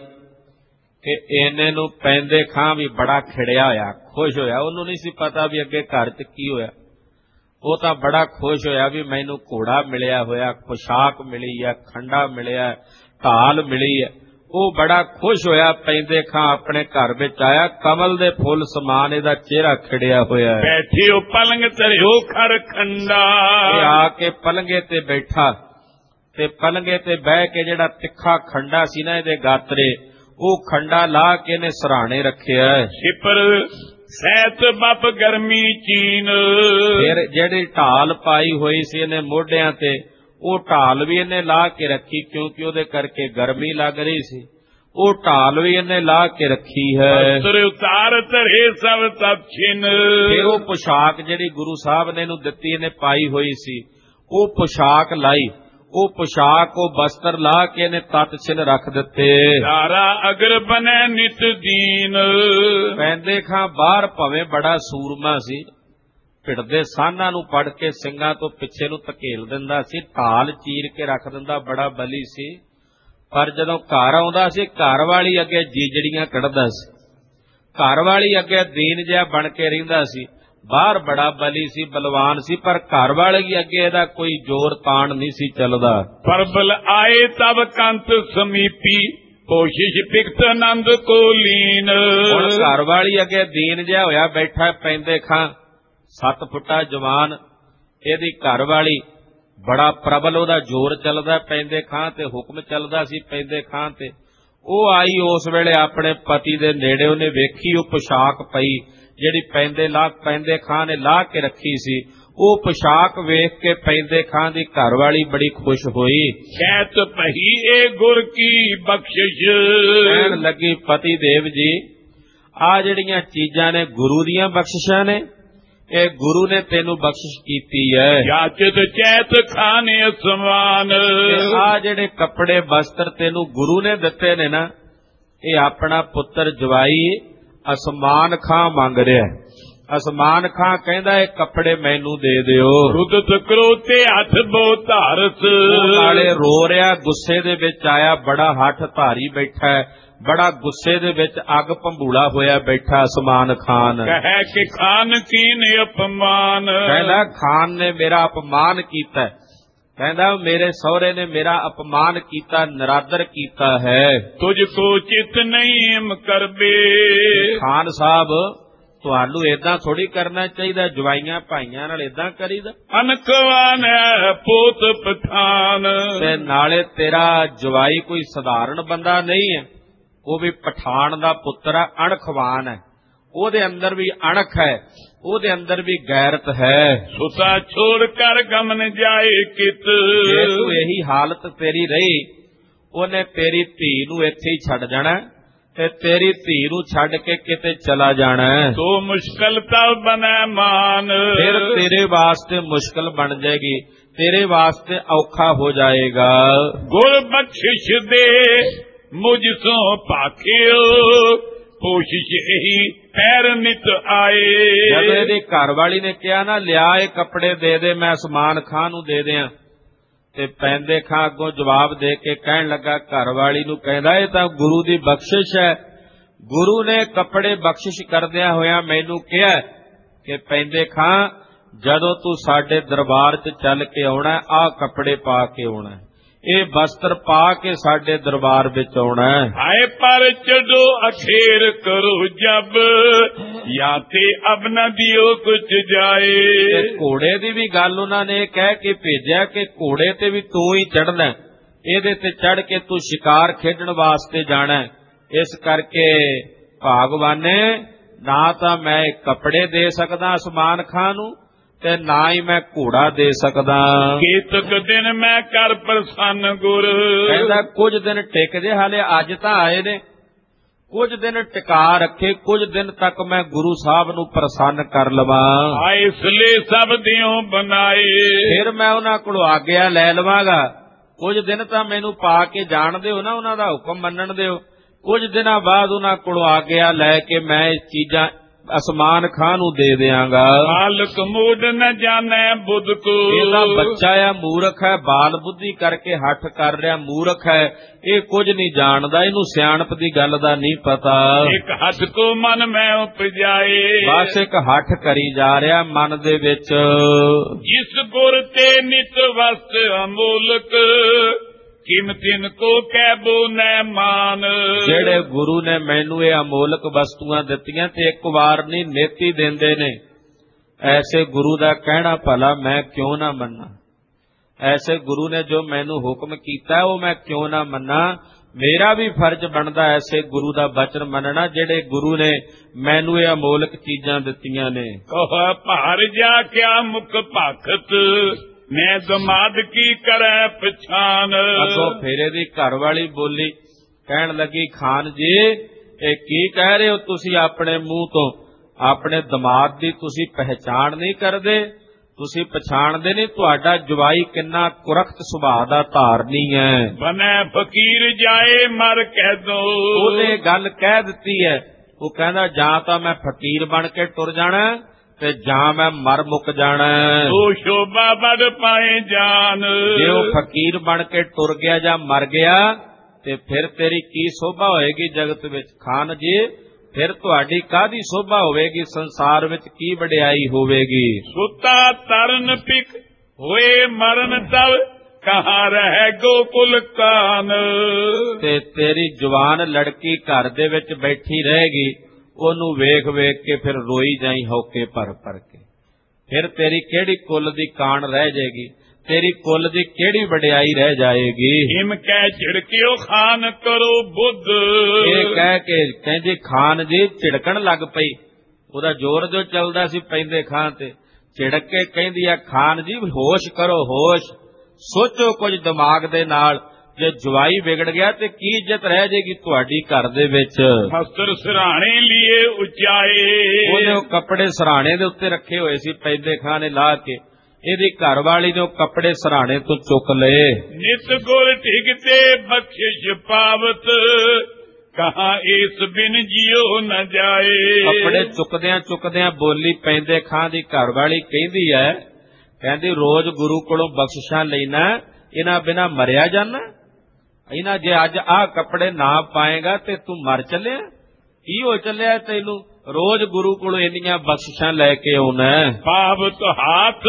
ਕਿ ਇਹਨੇ ਨੂੰ ਪੈਂਦੇ ਖਾਂ ਵੀ ਬੜਾ ਖਿੜਿਆ ਹੋਇਆ, ਖੁਸ਼ ਹੋਇਆ। ਉਹਨੂੰ ਨਹੀਂ ਸੀ ਪਤਾ ਵੀ ਅੱਗੇ ਘਰ 'ਚ ਕੀ ਹੋਇਆ। ਉਹ ਤਾਂ ਬੜਾ ਖੁਸ਼ ਹੋਇਆ ਵੀ ਮੈਨੂੰ ਘੋੜਾ ਮਿਲਿਆ ਹੋਇਆ, ਪੁਸ਼ਾਕ ਮਿਲੀ ਹੈ, ਖੰਡਾ ਮਿਲਿਆ, ਢਾਲ ਮਿਲੀ ਹੈ। ਉਹ ਬੜਾ ਖੁਸ਼ ਹੋਇਆ, ਪੈਂਦੇ ਖਾਂ ਆਪਣੇ ਘਰ ਵਿੱਚ ਆਇਆ, ਕਮਲ ਦੇ ਫੁੱਲ ਸਮਾਨ ਇਹਦਾ ਚਿਹਰਾ ਖਿੜਿਆ ਹੋਇਆ ਹੈ। ਬੈਠਿਓ ਪਲੰਗ ਧਰਿਓ ਖਰ ਖੰਡਾ, ਇਹ ਆ ਕੇ ਪਲੰਗੇ ਤੇ ਬੈਠਾ, ਤੇ ਪਲੰਗੇ ਤੇ ਬਹਿ ਕੇ ਜਿਹੜਾ ਤਿੱਖਾ ਖੰਡਾ ਸੀ ਨਾ ਇਹਦੇ ਗਾਤਰੇ, ਉਹ ਖੰਡਾ ਲਾ ਕੇ ਇਹਨੇ ਸਰਾਣੇ ਰੱਖਿਆ। ਛਿਪਰ ਸਹਿਤ ਬੱਪ ਗਰਮੀ ਚੀਨ, ਫਿਰ ਜਿਹੜੀ ਢਾਲ ਪਾਈ ਹੋਈ ਸੀ ਇਹਨੇ ਮੋਢਿਆਂ ਤੇ, ਉਹ ਢਾਲ ਵੀ ਇਹਨੇ ਲਾ ਕੇ ਰੱਖੀ, ਕਿਉਂਕਿ ਉਹਦੇ ਕਰਕੇ ਗਰਮੀ ਲੱਗ ਰਹੀ ਸੀ। ਉਹ ਢਾਲ ਵੀ ਇਹਨੇ ਲਾ ਕੇ ਰੱਖੀ ਹੈ। ਉਤਾਰ ਧਰੇ ਸਭ ਤਪ ਛਿਨ, ਫਿਰ ਉਹ ਪੁਸ਼ਾਕ ਜਿਹੜੀ ਗੁਰੂ ਸਾਹਿਬ ਨੇ ਇਹਨੂੰ ਦਿੱਤੀ, ਇਹਨੇ ਪਾਈ ਹੋਈ ਸੀ, ਉਹ ਪੁਸ਼ਾਕ ਲਾਈ। ਉਹ ਪੁਸ਼ਾਕ, ਉਹ ਬਸਤਰ ਲਾ ਕੇ ਇਹਨੇ ਤਤ ਛਿਨ ਰੱਖ ਦਿੱਤੇ। ਸਾਰਾ ਅਗਰ ਬਨੇ ਨਿਤ ਦੀਨ, ਪੈਂਦੇ ਖਾਂ ਬਾਹਰ ਭਵੇਂ ਬੜਾ ਸੂਰਮਾ ਸੀ, ਭਿੜਦੇ ਸਾਹਨਾਂ ਨੂੰ ਫੜ ਕੇ ਸਿੰਘਾਂ ਤੋਂ ਪਿੱਛੇ ਨੂੰ ਧਕੇਲ ਦਿੰਦਾ ਸੀ, ਢਾਲ ਚੀਰ ਕੇ ਰੱਖ ਦਿੰਦਾ, ਬੜਾ ਬਲੀ ਸੀ। ਪਰ ਜਦੋਂ ਘਰ ਆਉਂਦਾ ਸੀ, ਘਰ ਵਾਲੀ ਅੱਗੇ ਜੀਜੜੀਆਂ ਕੱਢਦਾ ਸੀ, ਘਰ ਵਾਲੀ ਅੱਗੇ ਦੀਨ ਜਿਹਾ ਬਣ ਕੇ ਰਹਿੰਦਾ ਸੀ। ਬਾਹਰ ਬੜਾ ਬਲੀ ਸੀ, ਬਲਵਾਨ ਸੀ, ਪਰ ਘਰ ਵਾਲੀ ਅੱਗੇ ਇਹਦਾ ਕੋਈ ਜ਼ੋਰ ਤਾਣ ਨਹੀਂ ਸੀ ਚੱਲਦਾ। ਪਰਬਲ ਆਏ ਤਬ ਕੰਤ ਸਮੀਪੀ, ਕੋਸ਼ਿਸ਼ ਪਿਕਤ ਆਨੰਦ ਕੋ ਲੀਨ। ਹੁਣ ਘਰ ਵਾਲੀ ਅੱਗੇ ਦੀਨ ਜਿਹਾ ਹੋਇਆ ਬੈਠਾ, ਪੈਂਦੇ ਖਾਂ 7 ਫੁੱਟਾ ਜਵਾਨ, ਇਹਦੀ ਘਰ ਵਾਲੀ ਬੜਾ ਪ੍ਰਬਲ, ਉਹਦਾ ਜ਼ੋਰ ਚੱਲਦਾ ਪੈਂਦੇ ਖਾਂ ਤੇ, ਹੁਕਮ ਚੱਲਦਾ ਸੀ ਪੈਂਦੇ ਖਾਂ ਤੇ। ਉਹ ਆਈ ਉਸ ਵੇਲੇ ਆਪਣੇ ਪਤੀ ਦੇ ਨੇੜੇ, ਉਹਨੇ ਵੇਖੀ ਉਹ ਪੋਸ਼ਾਕ ਪਈ ਜਿਹੜੀ ਪੈਂਦੇ ਖਾਂ ਨੇ ਲਾ ਕੇ ਰੱਖੀ ਸੀ। ਉਹ ਪੋਸ਼ਾਕ ਵੇਖ ਕੇ ਪੈਂਦੇ ਖਾਂ ਦੀ ਘਰ ਵਾਲੀ ਬੜੀ ਖੁਸ਼ ਹੋਈ। ਕਹਿਤ ਪਹੀ ਇਹ ਗੁਰ ਕੀ ਬਖਸ਼ਿਸ਼, ਕਹਿਣ ਲੱਗੀ ਪਤੀ ਦੇਵ ਜੀ, ਆ ਜਿਹੜੀਆਂ ਚੀਜ਼ਾਂ ਨੇ ਗੁਰੂ ਦੀਆਂ ਬਖਸ਼ਿਸ਼ਾਂ ਨੇ, ਇਹ ਗੁਰੂ ਨੇ ਤੈਨੂੰ ਬਖਸ਼ਿਸ਼ ਕੀਤੀ ਹੈ। ਜਾਚਤ ਚੈਤ ਖਾਨੇ ਅਸਮਾਨ, ਆ ਜਿਹੜੇ ਕੱਪੜੇ ਬਸਤਰ ਤੈਨੂੰ ਗੁਰੂ ਨੇ ਦਿੱਤੇ ਨੇ ਨਾ, ਇਹ ਆਪਣਾ ਪੁੱਤਰ ਜਵਾਈ ਅਸਮਾਨ ਖਾਂ ਮੰਗ ਰਿਹਾ। ਅਸਮਾਨ ਖਾਂ ਕਹਿੰਦਾ ਇਹ ਕੱਪੜੇ ਮੈਨੂੰ ਦੇ ਦਿਓ। ਰੁਦਤ ਕਰੋਤੇ ਹੱਥ ਬੋ ਧਾਰਸ, ਨਾਲੇ ਰੋ ਰਿਹਾ, ਗੁੱਸੇ ਦੇ ਵਿੱਚ ਆਇਆ, ਬੜਾ ਹੱਠ ਧਾਰੀ ਬੈਠਾ ਹੈ, ਬੜਾ ਗੁੱਸੇ ਦੇ ਵਿੱਚ ਅੱਗ ਭੰਬੂਲਾ ਹੋਇਆ ਬੈਠਾ ਅਸਮਾਨ ਖਾਨ। ਕਹੇ ਕਿ ਖਾਨ ਕੀਨ ਅਪਮਾਨ, ਕਹਿੰਦਾ ਖਾਨ ਨੇ ਮੇਰਾ ਅਪਮਾਨ ਕੀਤਾ, ਕਹਿੰਦਾ ਮੇਰੇ ਸਹੁਰੇ ਨੇ ਮੇਰਾ ਅਪਮਾਨ ਕੀਤਾ, ਨਿਰਾਦਰ ਕੀਤਾ ਹੈ। ਤੁਝ ਕੋ ਚਿਤ ਨਹੀਂ ਕਰਬੇ, ਖਾਨ ਸਾਹਿਬ ਤੁਹਾਨੂੰ ਏਦਾਂ ਥੋੜੀ ਕਰਨਾ ਚਾਹੀਦਾ, ਜਵਾਈਆਂ ਭਾਈਆਂ ਨਾਲ ਏਦਾਂ ਕਰੀਦਾ। ਅਨਖਵਾਨ ਹੈ ਪੋਤ ਪਠਾਨ, ਤੇ ਨਾਲੇ ਤੇਰਾ ਜਵਾਈ ਕੋਈ ਸਧਾਰਨ ਬੰਦਾ ਨਹੀਂ ਹੈ, ਉਹ ਵੀ ਪਠਾਨ ਦਾ ਪੁੱਤਰ ਹੈ, ਅਣਖਵਾਨ ਹੈ, ਉਹਦੇ ਅੰਦਰ ਵੀ ਅਣਖ ਹੈ, ਉਹਦੇ ਅੰਦਰ ਵੀ ਗੈਰਤ ਹੈ। ਸੁਤਾ ਛੋੜ ਕਰ ਗਮਨ ਜਾਏ ਕਿਤ, ਜੇ ਤੂੰ ਇਹੀ ਹਾਲਤ ਤੇਰੀ ਰਹੀ, ਉਹਨੇ ਤੇਰੀ ਧੀ ਨੂੰ ਇੱਥੇ ਹੀ ਛੱਡ ਜਾਣਾ ਤੇ ਤੇਰੀ ਧੀ ਨੂੰ ਛੱਡ ਕੇ ਕਿਤੇ ਚਲਾ ਜਾਣਾ। ਤੋ ਮੁਸ਼ਕਲ ਤਬ ਬਨੈ ਮਾਨ, ਫਿਰ ਤੇਰੇ ਵਾਸਤੇ ਮੁਸ਼ਕਲ ਬਣ ਜਾਏਗੀ, ਤੇਰੇ ਵਾਸਤੇ ਔਖਾ ਹੋ ਜਾਏਗਾ। ਗੁਰ ਬਖਸ਼ਿਸ਼ ਦੇ ਮੁਝ ਸੋ ਭਾਖਿਓ, ਕੋਸ਼ਿਸ਼ ਇਹੀ ਪੈਰ ਨਿਤ ਆਏ। ਜਦੋਂ ਇਹਦੀ ਘਰ ਵਾਲੀ ਨੇ ਕਿਹਾ ਨਾ, ਲਿਆ ਇਹ ਕੱਪੜੇ ਦੇ ਦੇ, ਮੈਂ ਅਸਮਾਨ ਖਾਂ ਨੂੰ ਦੇ ਦਿਆਂ, ਤੇ ਪੈਂਦੇ ਖਾਂ ਅੱਗੋਂ ਜਵਾਬ ਦੇ ਕੇ ਕਹਿਣ ਲੱਗਾ ਘਰ ਵਾਲੀ ਨੂੰ, ਕਹਿੰਦਾ ਇਹ ਤਾਂ ਗੁਰੂ ਦੀ ਬਖਸ਼ਿਸ਼ ਹੈ, ਗੁਰੂ ਨੇ ਕੱਪੜੇ ਬਖਸ਼ਿਸ਼ ਕਰਦਿਆਂ ਹੋਇਆ ਮੈਨੂੰ ਕਿਹਾ ਕਿ ਪੈਂਦੇ ਖਾਂ ਜਦੋਂ ਤੂੰ ਸਾਡੇ ਦਰਬਾਰ 'ਚ ਚੱਲ ਕੇ ਆਉਣਾ, ਆਹ ਕੱਪੜੇ ਪਾ ਕੇ ਆਉਣਾ, ਇਹ ਵਸਤਰ ਪਾ ਕੇ ਸਾਡੇ ਦਰਬਾਰ ਵਿੱਚ ਆਉਣਾ। ਆਏ ਪਰ ਚੜੋ ਅਖੇਰ ਕਰੋ ਜਬ, ਜਾਂ ਤੇ ਅਬ ਨਾ ਦਿਓ ਕੁਛ ਜਾਏ। ਤੇ ਘੋੜੇ ਦੀ ਵੀ ਗੱਲ ਉਹਨਾਂ ਨੇ ਕਹਿ ਕੇ ਭੇਜਿਆ ਕਿ ਘੋੜੇ ਤੇ ਵੀ ਤੂੰ ਹੀ ਚੜ੍ਹਨਾ, ਇਹਦੇ ਤੇ ਚੜ੍ਹ ਕੇ ਤੂੰ ਸ਼ਿਕਾਰ ਖੇਡਣ ਵਾਸਤੇ ਜਾਣਾ। ਇਸ ਕਰਕੇ ਭਾਗਵਾਨੇ ਨਾ ਤਾਂ ਮੈਂ ਕੱਪੜੇ ਦੇ ਸਕਦਾ ਅਸਮਾਨ ਖਾਂ ਨੂੰ, ਤੇ ਨਾ ਹੀ ਮੈਂ ਘੋੜਾ ਦੇ ਸਕਦਾ। ਕੇਤਕ ਦਿਨ ਮੈਂ ਕਰ ਪ੍ਰਸੰਨ ਗੁਰ, ਕਹਿੰਦਾ ਕੁਝ ਦਿਨ ਟਿਕ ਜੇ, ਹਾਲੇ ਅੱਜ ਤਾਂ ਆਏ ਨੇ, ਕੁਝ ਦਿਨ ਟਿਕਾ ਰੱਖੇ, ਕੁਝ ਦਿਨ ਤੱਕ ਮੈਂ ਗੁਰੂ ਸਾਹਿਬ ਨੂੰ ਪ੍ਰਸੰਨ ਕਰ ਲਵਾਂ। ਆਏ ਸਲੇ ਸਭ ਦਿਓ ਬਣਾਏ, ਫਿਰ ਮੈਂ ਉਹਨਾਂ ਕੋਲੋਂ ਆਗਿਆ ਲੈ ਲਵਾਂਗਾ। ਕੁਝ ਦਿਨ ਤਾਂ ਮੈਨੂੰ ਪਾ ਕੇ ਜਾਣ ਦਿਓ ਨਾ, ਉਹਨਾਂ ਦਾ ਹੁਕਮ ਮੰਨਣ ਦਿਓ, ਕੁਝ ਦਿਨਾਂ ਬਾਅਦ ਉਹਨਾਂ ਕੋਲੋਂ ਆਗਿਆ ਲੈ ਕੇ ਮੈਂ ਇਹ ਚੀਜ਼ਾਂ ਅਸਮਾਨ ਖਾਂ ਨੂੰ ਦੇ ਦਿਆਂਗਾ। ਬਾਲਕ ਮੂਡ ਨ ਜਾਣੈ ਬੁੱਧ ਕੋ, ਇਹਦਾ ਬੱਚਾ ਆ, ਮੂਰਖ ਹੈ, ਬਾਲ ਬੁੱਧੀ ਕਰਕੇ ਹੱਠ ਕਰ ਰਿਹਾ, ਮੂਰਖ ਹੈ, ਇਹ ਕੁਝ ਨਹੀਂ ਜਾਣਦਾ, ਇਹਨੂੰ ਸਿਆਣਪ ਦੀ ਗੱਲ ਦਾ ਨਹੀਂ ਪਤਾ। ਇੱਕ ਹੱਥ ਕੋ ਮਨ ਮੈਂ ਉਪਜਾਏ, ਬਸ ਇੱਕ ਹੱਠ ਕਰੀ ਜਾ ਰਿਹਾ ਮਨ ਦੇ ਵਿੱਚ। ਜਿਸ ਗੁਰ ਤੇ ਨਿਤ ਵਸਤ ਅਮੋਲਕ, ਕੀਮਤਿਨ ਕੋ ਕਹਿਬੋ ਨੈ ਮਾਨ। ਜਿਹੜੇ ਗੁਰੂ ਨੇ ਮੈਨੂੰ ਇਹ ਅਮੋਲਕ ਵਸਤੂਆਂ ਦਿੱਤੀਆਂ ਤੇ ਇੱਕ ਵਾਰ ਨਹੀਂ ਨੇਤੀ ਦਿੰਦੇ ਨੇ, ਐਸੇ ਗੁਰੂ ਦਾ ਕਹਿਣਾ ਭਲਾ ਮੈਂ ਕਿਉਂ ਨਾ ਮੰਨਾਂ। ਐਸੇ ਗੁਰੂ ਨੇ ਜੋ ਮੈਨੂੰ ਹੁਕਮ ਕੀਤਾ ਉਹ ਮੈਂ ਕਿਉਂ ਨਾ ਮੰਨਾਂ। ਮੇਰਾ ਵੀ ਫਰਜ਼ ਬਣਦਾ ਐਸੇ ਗੁਰੂ ਦਾ ਬਚਨ ਮੰਨਣਾ ਜਿਹੜੇ ਗੁਰੂ ਨੇ ਮੈਨੂੰ ਇਹ ਅਮੋਲਕ ਚੀਜ਼ਾਂ ਦਿੱਤੀਆਂ ਨੇ। ਕਹ ਭਾਰ ਜਾ ਕਿਆ ਮੁਖ ਭਾਖਤ, ਮੈਂ ਦਮਾਦ ਕੀ ਕਰੈ ਪਛਾਨ। ਅੱਗੋਂ ਫੇਰੇ ਦੀ ਘਰ ਵਾਲੀ ਬੋਲੀ, ਕਹਿਣ ਲੱਗੀ ਖਾਨ ਜੀ ਇਹ ਕੀ ਕਹਿ ਰਹੇ ਹੋ ਤੁਸੀਂ ਆਪਣੇ ਮੂੰਹ ਤੋਂ, ਆਪਣੇ ਦਮਾਦ ਦੀ ਤੁਸੀਂ ਪਹਿਚਾਣ ਨਹੀਂ ਕਰਦੇ, ਤੁਸੀਂ ਪਛਾਣਦੇ ਨਹੀਂ ਤੁਹਾਡਾ ਜਵਾਈ ਕਿੰਨਾ ਕੁਰਖਤ ਸੁਭਾਅ ਦਾ ਧਾਰਨੀ ਹੈ। ਬਨੈ ਫਕੀਰ ਜਾਏ ਮਰ ਕਹਿ ਦੋ, ਉਹਨੇ ਗੱਲ ਕਹਿ ਦਿੱਤੀ ਹੈ। ਉਹ ਕਹਿੰਦਾ ਜਾਂ ਤਾਂ ਮੈਂ ਫਕੀਰ ਬਣ ਕੇ ਟੁਰ ਜਾਣਾ ਤੇ ਜਾਂ ਮੈਂ ਮਰ ਮੁੱਕ ਜਾਣਾ। ਉਹ ਸ਼ੋਭਾ ਵੱਡ ਪਾਏ ਜਾਨ। ਜੇ ਉਹ ਫਕੀਰ ਬਣ ਕੇ ਟੁਰ ਗਿਆ ਜਾਂ ਮਰ ਗਿਆ ਤੇ ਫਿਰ ਤੇਰੀ ਕੀ ਸ਼ੋਭਾ ਹੋਏਗੀ ਜਗਤ ਵਿੱਚ? ਖਾਨ ਜੀ ਫਿਰ ਤੁਹਾਡੀ ਕਾਹਦੀ ਸ਼ੋਭਾ ਹੋਵੇਗੀ? ਸੰਸਾਰ ਵਿੱਚ ਕੀ ਵਡਿਆਈ ਹੋਵੇਗੀ? ਸੁੱਤਾ ਤਰਨ ਪਿਕ ਹੋਏ ਮਰਨ ਤਵ ਕਹਾਂ ਰਹਿ ਗੋਕੁਲ ਕਾਨ। ਤੇ ਤੇਰੀ ਜਵਾਨ ਲੜਕੀ ਘਰ ਦੇ ਵਿੱਚ ਬੈਠੀ ਰਹੇਗੀ, ਉਹਨੂੰ ਵੇਖ ਵੇਖ ਕੇ ਫਿਰ ਰੋਈ ਜਾਈ ਹੌਕੇ ਭਰ ਭਰ ਕੇ। ਫਿਰ ਤੇਰੀ ਕਿਹੜੀ ਕੁੱਲ ਦੀ ਕਾਣ ਰਹਿ ਜਾਏਗੀ? ਤੇਰੀ ਕੁੱਲ ਦੀ ਕਿਹੜੀ ਵਡਿਆਈ ਰਹਿ ਜਾਏਗੀ? ਹਿਮ ਕਹਿ ਝਿੜਕਿਓ ਖਾਨ ਕਰੋ ਬੁੱਧ। ਇਹ ਕਹਿ ਕੇ ਕਹਿੰਦੀ ਖਾਨ ਜੀ ਝਿੜਕਣ ਲੱਗ ਪਈ। ਉਹਦਾ ਜ਼ੋਰ ਜੋ ਚੱਲਦਾ ਸੀ ਪੈਂਦੇ ਖਾਂ ਤੇ, ਝਿੜਕ ਕੇ ਕਹਿੰਦੀ ਆ ਖਾਨ ਜੀ ਹੋਸ਼ ਕਰੋ ਹੋਸ਼, ਸੋਚੋ ਕੁਝ ਦਿਮਾਗ ਦੇ ਨਾਲ। ਜੇ ਜਵਾਈ ਵਿਗੜ ਗਿਆ ਤੇ ਕੀ ਇੱਜ਼ਤ ਰਹਿ ਜਾਏਗੀ ਤੁਹਾਡੀ ਘਰ ਦੇ ਵਿੱਚ? ਵਸਤਰ ਸਿਰਹਾਣੇ लिए ਉਚਾਏ। ਉਹਨੇ ਉਹ ਕੱਪੜੇ ਸਿਰਹਾਣੇ ਦੇ ਉੱਤੇ ਰੱਖੇ ਹੋਏ ਸੀ ਪੈਂਦੇ ਖਾਂ ਨੇ ਲਾ ਕੇ, ਇਹਦੀ ਘਰ ਵਾਲੀ ਨੇ ਉਹ ਕੱਪੜੇ ਸਿਰਹਾਣੇ ਤੋਂ ਚੁੱਕ ਲਏ। ਨਿਤ ਗੁਰ ਢਿਗਤੇ ਬਖਸ਼ਿਸ਼ ਪਾਵਤ ਕਹਾਂ ਇਸ ਬਿਨ ਜਿਉ ਨ ਜਾਏ। ਕੱਪੜੇ ਚੁੱਕਦਿਆਂ ਚੁੱਕਦਿਆਂ ਬੋਲੀ ਪੈਂਦੇ ਖਾਂ ਦੀ ਘਰ ਵਾਲੀ ਕਹਿੰਦੀ ਹੈ, ਕਹਿੰਦੀ ਰੋਜ਼ ਗੁਰੂ ਕੋਲੋਂ ਬਖਸ਼ਿਸ਼ਾਂ ਲੈਣਾ, ਇਹਨਾਂ ਬਿਨਾਂ ਮਰਿਆ ਜਾਣਾ? ਇਹਨਾਂ ਜੇ ਅੱਜ ਆਹ ਕੱਪੜੇ ਨਾ ਪਾਏਗਾ ਤੇ ਤੂੰ ਮਰ ਚੱਲਿਆ? ਕੀ ਹੋ ਚੱਲਿਆ ਤੈਨੂੰ? ਰੋਜ਼ ਗੁਰੂ ਕੋਲੋਂ ਇੰਨੀਆਂ ਬਖਸ਼ਿਸ਼ਾਂ ਲੈ ਕੇ ਆਉਣਾ। ਪਾਵਤ ਹਾਥ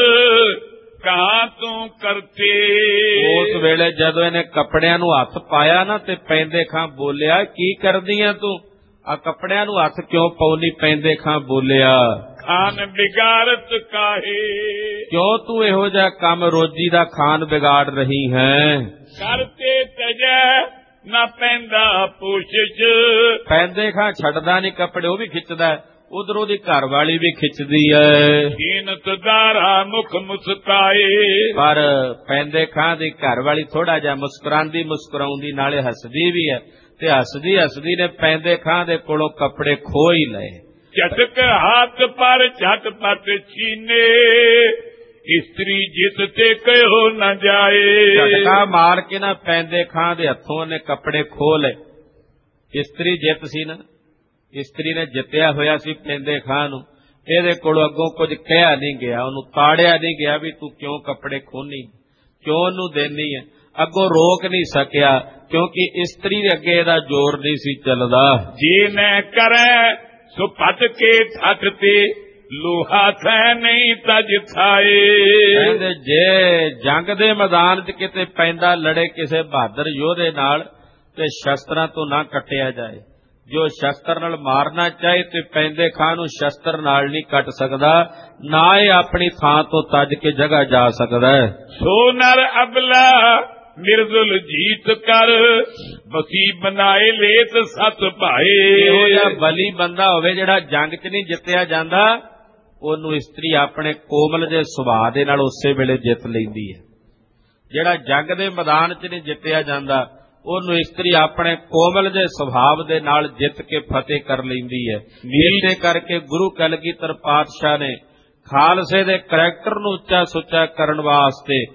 ਕਹਾਂ ਤੂੰ ਕਰਤੇ। ਉਸ ਵੇਲੇ ਜਦੋਂ ਇਹਨੇ ਕੱਪੜਿਆਂ ਨੂੰ ਹੱਥ ਪਾਇਆ ਨਾ ਤੇ ਪੈਂਦੇ ਖਾਂ ਬੋਲਿਆ ਕੀ ਕਰਦੀ ਆ ਤੂੰ? ਆ ਕੱਪੜਿਆਂ ਨੂੰ ਹੱਥ ਕਿਉਂ ਪਾਉਣੀ? ਪੈਂਦੇ ਖਾਂ ਬੋਲਿਆ ਖਾਨ ਬਿਗਾੜਤ ਕਾਹੇ। ਕਿਉਂ ਤੂੰ ਇਹੋ ਜਿਹਾ ਕੰਮ ਰੋਜੀ ਦਾ ਖਾਨ ਵਿਗਾੜ ਰਹੀ ਹੈ? ਕਰਤੇ ਤਜੈ ਨਾ ਪੈਂਦਾ ਪੋਸ਼ਿਸ਼। ਪੈਂਦੇ ਖਾਂ ਛੱਡਦਾ ਨਹੀਂ ਕੱਪੜੇ, ਉਹ ਵੀ ਖਿੱਚਦਾ, ਉਧਰ ਉਹਦੀ ਘਰ ਵਾਲੀ ਵੀ ਖਿੱਚਦੀ ਹੈ। ਕੀਨਤ ਦਾਰਾ ਮੁਖ ਮੁਸਕਾਏ। ਪਰ ਪੈਂਦੇ ਖਾਂ ਦੀ ਘਰ ਵਾਲੀ ਥੋੜਾ ਜਿਹਾ ਮੁਸਕਰਾਉਂਦੀ ਮੁਸਕਰਾਉਂਦੀ ਨਾਲੇ ਹੱਸਦੀ ਵੀ ਹੈ, ਤੇ ਹੱਸਦੀ ਹੱਸਦੀ ਨੇ ਪੈਂਦੇ ਖਾਂ ਦੇ ਕੋਲੋਂ ਕੱਪੜੇ ਖੋਹ ਹੀ ਲਏ। ਝਟਕ ਹੱਥ ਪਰ ਝਟਪਟ ਛੀਨੇ ਇਸਤਰੀ ਜਿਸ ਤੇ ਕਹਿਓ ਨਾ ਜਾਏ। ਝਟਕਾ ਮਾਰ ਕੇ ਨਾ ਪੈਂਦੇ ਖਾਂ ਦੇ ਹੱਥੋਂ ਨੇ ਕੱਪੜੇ ਖੋਹ ਲਏ। ਇਸਤਰੀ ਜਿੱਤ ਸੀ ਨਾ, ਇਸਤਰੀ ਨੇ ਜਿੱਤਿਆ ਹੋਇਆ ਸੀ ਪੈਂਦੇ ਖਾਂ ਨੂੰ, ਇਹਦੇ ਕੋਲੋਂ ਅੱਗੋਂ ਕੁਝ ਕਿਹਾ ਨਹੀਂ ਗਿਆ, ਉਹਨੂੰ ਤਾੜਿਆ ਨਹੀਂ ਗਿਆ ਵੀ ਤੂੰ ਕਿਉਂ ਕੱਪੜੇ ਖੋਹਨੀ, ਕਿਉਂ ਉਹਨੂੰ ਦੇਣੀ ਹੈ। ਅੱਗੋਂ ਰੋਕ ਨਹੀਂ ਸਕਿਆ ਕਿਉਂਕਿ ਇਸਤਰੀ ਦੇ ਅੱਗੇ ਇਹਦਾ ਜ਼ੋਰ ਨਹੀਂ ਸੀ ਚੱਲਦਾ। ਜੇ ਮੈਂ ਕਰੇ ਸੋ ਪੱਟ ਕੇ ਠੱਠ ਤੇ ਲੋਹਾ ਥੈ ਨਹੀਂ ਤਜ ਥਾਏ। ਕਹਿੰਦੇ ਜੇ ਜੰਗ ਦੇ ਮੈਦਾਨ 'ਚ ਕਿਤੇ ਪੈਂਦਾ ਲੜੇ ਕਿਸੇ ਬਹਾਦਰ ਯੋਧੇ ਨਾਲ ਤੇ ਸ਼ਸਤਰਾਂ ਤੋਂ ਨਾ ਕੱਟਿਆ ਜਾਏ। ਜੋ ਸ਼ਸਤਰ ਨਾਲ ਮਾਰਨਾ ਚਾਹੇ ਤੇ ਪੈਂਦੇ ਖਾਂ ਨੂੰ ਸ਼ਸਤਰ ਨਾਲ ਨਹੀਂ ਕੱਟ ਸਕਦਾ, ਨਾ ਇਹ ਆਪਣੀ ਥਾਂ ਤੋਂ ਤੱਜ ਕੇ ਜਗ੍ਹਾ ਜਾ ਸਕਦਾ ਹੈ। ਸੋ ਨਰ ਅਬਲਾ ਮਿਰਜ਼ੁਲ ਜੀਤ ਕਰ ਬਸੀ ਬਣਾਏ ਲੇਤ ਸਤ ਭਾਏ। ਇਹੋ ਜਿਹਾ ਬਲੀ ਬੰਦਾ ਹੋਵੇ ਜਿਹੜਾ ਜੰਗ 'ਚ ਨਹੀਂ ਜਿੱਤਿਆ ਜਾਂਦਾ, ਉਹਨੂੰ ਇਸਤਰੀ ਆਪਣੇ ਕੋਮਲ ਦੇ ਸੁਭਾਅ ਦੇ ਨਾਲ ਉਸੇ ਵੇਲੇ ਜਿੱਤ ਲੈਂਦੀ ਹੈ। ਜਿਹੜਾ ਜੰਗ ਦੇ ਮੈਦਾਨ 'ਚ ਨਹੀਂ ਜਿੱਤਿਆ ਜਾਂਦਾ, ਉਹਨੂੰ ਇਸਤਰੀ ਆਪਣੇ ਕੋਮਲ ਦੇ ਸੁਭਾਅ ਦੇ ਨਾਲ ਜਿੱਤ ਕੇ ਫਤਿਹ ਕਰ ਲੈਂਦੀ ਹੈ। ਇਸੇ ਕਰਕੇ ਗੁਰੂ ਕਲਗੀਧਰ ਪਾਤਸ਼ਾਹ ਨੇ ਖਾਲਸੇ ਦੇ ਕਰੈਕਟਰ ਨੂੰ ਉੱਚਾ ਸੁੱਚਾ ਕਰਨ ਵਾਸਤੇ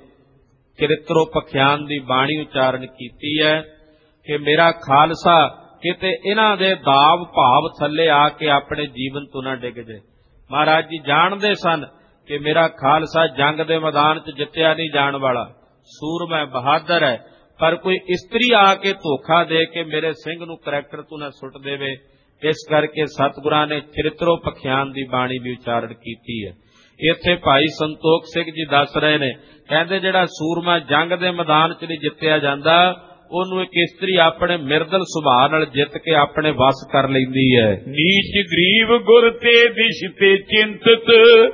ਚਰਿਤਰੋ ਪਖਿਆਨ ਦੀ ਬਾਣੀ ਉਚਾਰਨ ਕੀਤੀ ਹੈ ਕਿ ਮੇਰਾ ਖਾਲਸਾ ਕਿਤੇ ਇਹਨਾਂ ਦੇ ਦਾਵ ਭਾਵ ਥੱਲੇ ਆ ਕੇ ਆਪਣੇ ਜੀਵਨ ਤੋਂ ਨਾ ਡਿੱਗ ਜਾਏ। ਮਹਾਰਾਜ ਜੀ ਜਾਣਦੇ ਸਨ ਕਿ ਮੇਰਾ ਖਾਲਸਾ ਜੰਗ ਦੇ ਮੈਦਾਨ 'ਚ ਜਿੱਤਿਆ ਨਹੀਂ ਜਾਣ ਵਾਲਾ, ਸੂਰਮਾ ਬਹਾਦਰ ਹੈ, ਪਰ ਕੋਈ ਇਸਤਰੀ ਆ ਕੇ ਧੋਖਾ ਦੇ ਕੇ ਮੇਰੇ ਸਿੰਘ ਨੂੰ ਕਰੈਕਟਰ ਤੋਂ ਨਾ ਸੁੱਟ ਦੇਵੇ। ਇਸ ਕਰਕੇ ਸਤਿਗੁਰਾਂ ਨੇ ਚਰਿਤਰੋ ਪਖਿਆਨ ਦੀ ਬਾਣੀ ਵੀ ਉਚਾਰਨ ਕੀਤੀ ਹੈ। ਇੱਥੇ ਭਾਈ ਸੰਤੋਖ ਸਿੰਘ ਜੀ ਦੱਸ ਰਹੇ ਨੇ, ਕਹਿੰਦੇ ਜਿਹੜਾ ਸੂਰਮਾ ਜੰਗ ਦੇ ਮੈਦਾਨ 'ਚ ਨਹੀਂ ਜਿੱਤਿਆ ਜਾਂਦਾ, ਉਹਨੂੰ ਇੱਕ ਇਸਤਰੀ ਆਪਣੇ ਮਿਰਦਲ ਸੁਭਾਅ ਨਾਲ ਜਿੱਤ ਕੇ ਆਪਣੇ ਵੱਸ ਕਰ ਲੈਂਦੀ ਹੈ। ਨੀਚ ਗਰੀਬ ਗੁਰ ਤੇ ਦਿਸ਼ ਤੇ ਚਿੰਤਤ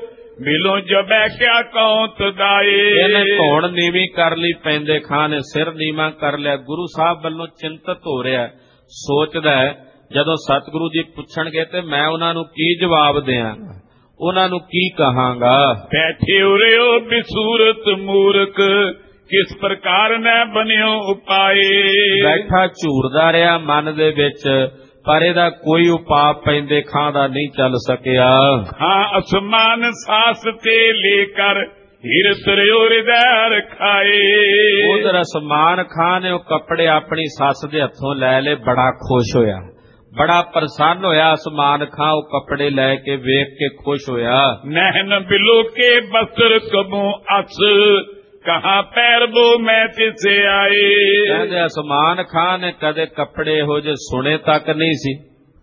ਮਿਲੋ ਜਬੈ ਕਿਆ ਕੌਂਤ ਦਾਏ। ਇਹਨੇ ਧੌਣ ਨੀਵੀਂ ਕਰ ਲਈ, ਪੈਂਦੇ ਖਾਂ ਨੇ ਸਿਰ ਨੀਵਾਂ ਕਰ ਲਿਆ। ਗੁਰੂ ਸਾਹਿਬ ਵੱਲੋਂ ਚਿੰਤਤ ਹੋ ਰਿਹਾ, ਸੋਚਦਾ ਹੈ ਜਦੋਂ ਸਤਿਗੁਰੂ ਜੀ ਪੁੱਛਣਗੇ ਤੇ ਮੈਂ ਉਹਨਾਂ ਨੂੰ ਕੀ ਜਵਾਬ ਦਿਆਂਗਾ, ਉਹਨਾਂ ਨੂੰ ਕੀ ਕਹਾਂਗਾ। ਬੈਠੇ ਉਰਿਓ ਬਿਸੂਰਤ ਮੂਰਖ ਕਿਸ ਪ੍ਰਕਾਰ ਨਾ ਬਨਿਓ ਉਪਾਏ। ਬੈਠਾ ਝੂਰਦਾ ਰਿਹਾ ਮਨ ਦੇ ਵਿੱਚ, ਪਰ ਇਹਦਾ ਕੋਈ ਉਪਾਅ ਪੈਂਦੇ ਖਾਂ ਦਾ ਨਹੀਂ ਚੱਲ ਸਕਿਆ। ਹਾਂ ਅਸਮਾਨ ਸਾਸ ਤੇ ਲੈ ਕਰ ਹਿਰਤ ਰਿਓ ਹਿਰਦੈ ਰਖਾਏ। ਉਧਰ ਅਸਮਾਨ ਖਾਂ ਨੇ ਉਹ ਕੱਪੜੇ ਆਪਣੀ ਸੱਸ ਦੇ ਹੱਥੋਂ ਲੈ ਲਏ, ਬੜਾ ਖੁਸ਼ ਹੋਇਆ, ਬੜਾ ਪ੍ਰਸੰਨ ਹੋਇਆ ਅਸਮਾਨ ਖਾਂ, ਉਹ ਕੱਪੜੇ ਲੈ ਕੇ ਵੇਖ ਕੇ ਖੁਸ਼ ਹੋਇਆ। नहन बिलो के बस्त्र कबू अस कहाँ पैर बो मैं तिसे आए। ਕਹਿੰਦੇ ਅਸਮਾਨ ਖਾਂ ਨੇ ਕਦੇ ਕੱਪੜੇ ਇਹੋ ਜਿਹੇ ਸੁਣੇ ਤੱਕ ਨਹੀਂ ਸੀ,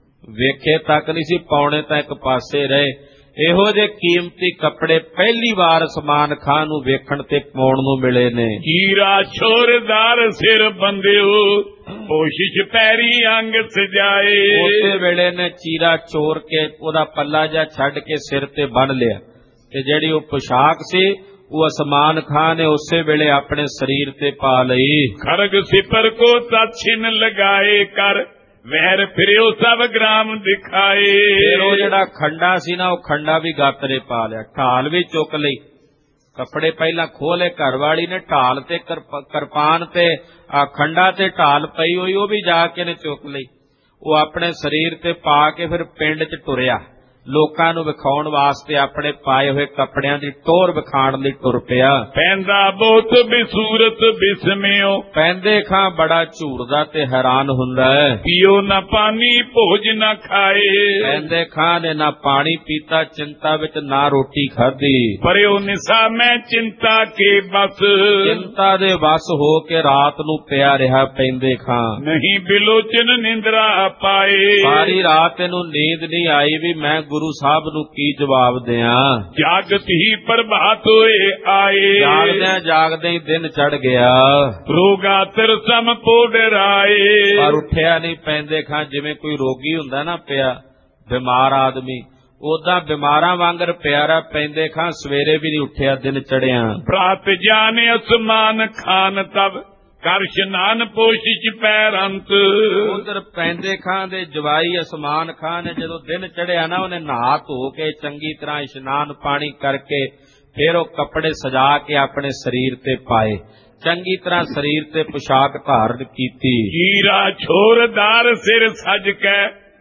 ਵੇਖੇ ਤੱਕ ਨਹੀਂ ਸੀ, ਪਾਉਣੇ ਤਾਂ ਇੱਕ ਪਾਸੇ ਰਹੇ। ਇਹੋ ਜਿਹੇ ਕੀਮਤੀ ਕੱਪੜੇ ਪਹਿਲੀ ਵਾਰ ਅਸਮਾਨ ਖਾਂ ਨੂੰ ਵੇਖਣ ਤੇ ਪਾਉਣ ਨੂੰ ਮਿਲੇ ਨੇ। हीरा छोरदार सिर बंदियो कोशिश पैरी अंग सजाए। ਉਸੇ ਵੇਲੇ ਨੇ ਚੀਰਾ ਚੋਰ ਕੇ ਉਹਦਾ ਪੱਲਾ ਜਿਹਾ ਛੱਡ ਕੇ ਸਿਰ ਤੇ ਬੰਨ੍ਹ ਲਿਆ, ਤੇ ਜਿਹੜੀ ਉਹ ਪੁਸ਼ਾਕ ਸੀ ਉਹ ਅਸਮਾਨ ਖਾਂ ਨੇ ਉਸੇ ਵੇਲੇ ਆਪਣੇ ਸਰੀਰ ਤੇ ਪਾ ਲਈ। खरग सिपर को तछिन लगाए कर वहर फिरियो सब ग्राम दिखाए। ਫਿਰ ਉਹ ਜਿਹੜਾ ਖੰਡਾ ਸੀ ਨਾ, ਉਹ ਖੰਡਾ ਵੀ ਗਾਤਰੇ ਪਾ ਲਿਆ, ਢਾਲ ਵੀ ਚੁੱਕ ਲਈ। ਕੱਪੜੇ ਪਹਿਲਾਂ ਖੋਲੇ, ਘਰ ਵਾਲੀ ਨੇ ਢਾਲ ਤੇ ਕਿਰਪਾਨ ਤੇ ਖੰਡਾ ਤੇ ਢਾਲ ਪਈ ਹੋਈ ਉਹ ਵੀ ਜਾ ਕੇ ਨੇ ਚੁੱਕ ਲਈ। ਉਹ ਆਪਣੇ ਸਰੀਰ ਤੇ ਪਾ ਕੇ ਫਿਰ ਪਿੰਡ 'ਚ ਟੁਰਿਆ, ਲੋਕਾਂ ਨੂੰ ਵਿਖਾਉਣ ਵਾਸਤੇ ਆਪਣੇ ਪਾਏ ਹੋਏ ਕੱਪੜਿਆਂ ਦੀ ਟੋਰ ਵਿਖਾਣ ਲਈ ਟੁਰ ਪਿਆ। ਪੈਂਦਾ ਬਹੁਤ ਬਿਸੂਰਤ ਬਿਸਮਿਓ ਪੈਂਦੇ ਖਾਂ ਬੜਾ ਝੂਰਦਾ ਤੇ ਹੈਰਾਨ ਹੁੰਦਾ ਹੈ। ਪੀਓ ਨਾ ਪਾਣੀ ਭੋਜ ਨਾ ਖਾਏ। ਪੈਂਦੇ ਖਾਂ ਨੇ ਨਾ ਪਾਣੀ ਪੀਤਾ, ਚਿੰਤਾ ਵਿੱਚ ਨਾ ਰੋਟੀ ਖਾਧੀ। ਪਰਿਓ ਨਿਸਾ ਮੈਂ ਚਿੰਤਾ ਕੇ ਬਸ ਚਿੰਤਾ ਦੇ ਵਸ ਹੋ ਕੇ ਰਾਤ ਨੂੰ ਪਿਆ ਰਿਹਾ ਪੈਂਦੇ ਖਾਂ। ਨਹੀਂ ਬਿਲੋਚਨ ਨਿੰਦਰਾ ਪਾਏ। ਸਾਰੀ ਰਾਤ ਇਹਨੂੰ ਨੀਂਦ ਨਹੀਂ ਆਈ ਵੀ ਮੈਂ ਗੁਰੂ ਸਾਹਿਬ ਨੂੰ ਕੀ ਜਵਾਬ ਦਿਆਂ। ਜਾਗਤ ਹੀ ਪ੍ਰਭਾਤ ਹੋਏ ਆਏ। ਜਾਗਦਿਆਂ ਜਾਗਦਿਆਂ ਹੀ ਦਿਨ ਚੜ ਗਿਆ। ਰੋਗਾ ਤਿਰਸਮ ਪੋਡਰਾਏ। ਪਰ ਉੱਠਿਆ ਨਹੀਂ ਪੈਂਦੇ ਖਾਂ, ਜਿਵੇਂ ਕੋਈ ਰੋਗੀ ਹੁੰਦਾ ਨਾ ਪਿਆ, ਬਿਮਾਰ ਆਦਮੀ, ਉਦਾਂ ਬਿਮਾਰਾਂ ਵਾਂਗਰ ਪਿਆਰਾ ਪੈਂਦੇ ਖਾਂ ਸਵੇਰੇ ਵੀ ਨਹੀਂ ਉੱਠਿਆ, ਦਿਨ ਚੜਿਆ। ਪ੍ਰਾਤ ਜਾਣੇ ਅਸਮਾਨ ਖਾਨ ਤਬ ਕਰ ਇਸ਼ਨਾਨ ਪੋਸ਼ਿਸ਼ ਪੈਰੰਤ। ਉਧਰ ਪੈਂਦੇ ਖਾਂ ਦੇ ਜਵਾਈ ਅਸਮਾਨ ਖਾਂ ਨੇ ਜਦੋਂ ਦਿਨ ਚੜਿਆ ਨਾ, ਉਹਨੇ ਨਹਾ ਧੋ ਕੇ ਚੰਗੀ ਤਰ੍ਹਾਂ ਇਸ਼ਨਾਨ ਪਾਣੀ ਕਰਕੇ ਫਿਰ ਉਹ ਕੱਪੜੇ ਸਜਾ ਕੇ ਆਪਣੇ ਸਰੀਰ ਤੇ ਪਾਏ, ਚੰਗੀ ਤਰ੍ਹਾਂ ਸਰੀਰ ਤੇ ਪੁਸ਼ਾਕ ਧਾਰਨ ਕੀਤੀ। ਹੀਰਾ ਛੋਰਦਾਰ ਸਿਰ ਸਜ ਕੇ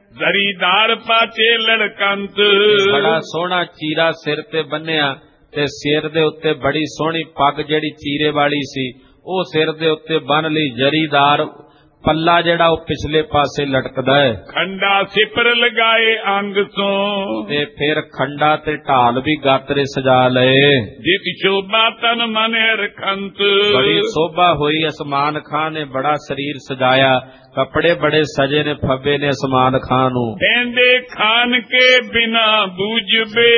ਜ਼ਰੀਦਾਰ ਪਾਚੇ ਲੜਕੰਤ। ਬੜਾ ਸੋਹਣਾ ਚੀਰਾ ਸਿਰ ਤੇ ਬੰਨਿਆ ਤੇ ਸਿਰ ਦੇ ਉੱਤੇ ਬੜੀ ਸੋਹਣੀ ਪੱਗ ਜਿਹੜੀ ਚੀਰੇ ਵਾਲੀ ਸੀ ਉਹ ਸਿਰ ਦੇ ਉੱਤੇ ਬੰਨ ਲਈ। ਜ਼ਰੀਦਾਰ ਪੱਲਾ ਜਿਹੜਾ ਉਹ ਪਿਛਲੇ ਪਾਸੇ ਲਟਕਦਾ ਹੈ। ਖੰਡਾ ਸਿਪਰ ਲਗਾਏ ਅੰਗ ਸੋਂ ਤੇ ਫਿਰ ਖੰਡਾ ਤੇ ਢਾਲ ਵੀ ਗਾਤਰੇ ਸਜਾ ਲਏ। ਜਿਤ ਸ਼ੋਭਾ ਤਨ ਮਨ ਰਖੰਤ। ਬੜੀ ਸੋਭਾ ਹੋਈ। ਅਸਮਾਨ ਖਾਂ ਨੇ ਬੜਾ ਸਰੀਰ ਸਜਾਇਆ, ਕੱਪੜੇ ਬੜੇ ਸਜੇ ਨੇ ਫੱਬੇ ਨੇ ਅਸਮਾਨ ਖਾਂ ਨੂੰ। ਕਹਿੰਦੇ ਖਾਨ ਕੇ ਬਿਨਾ ਬੂਝਬੇ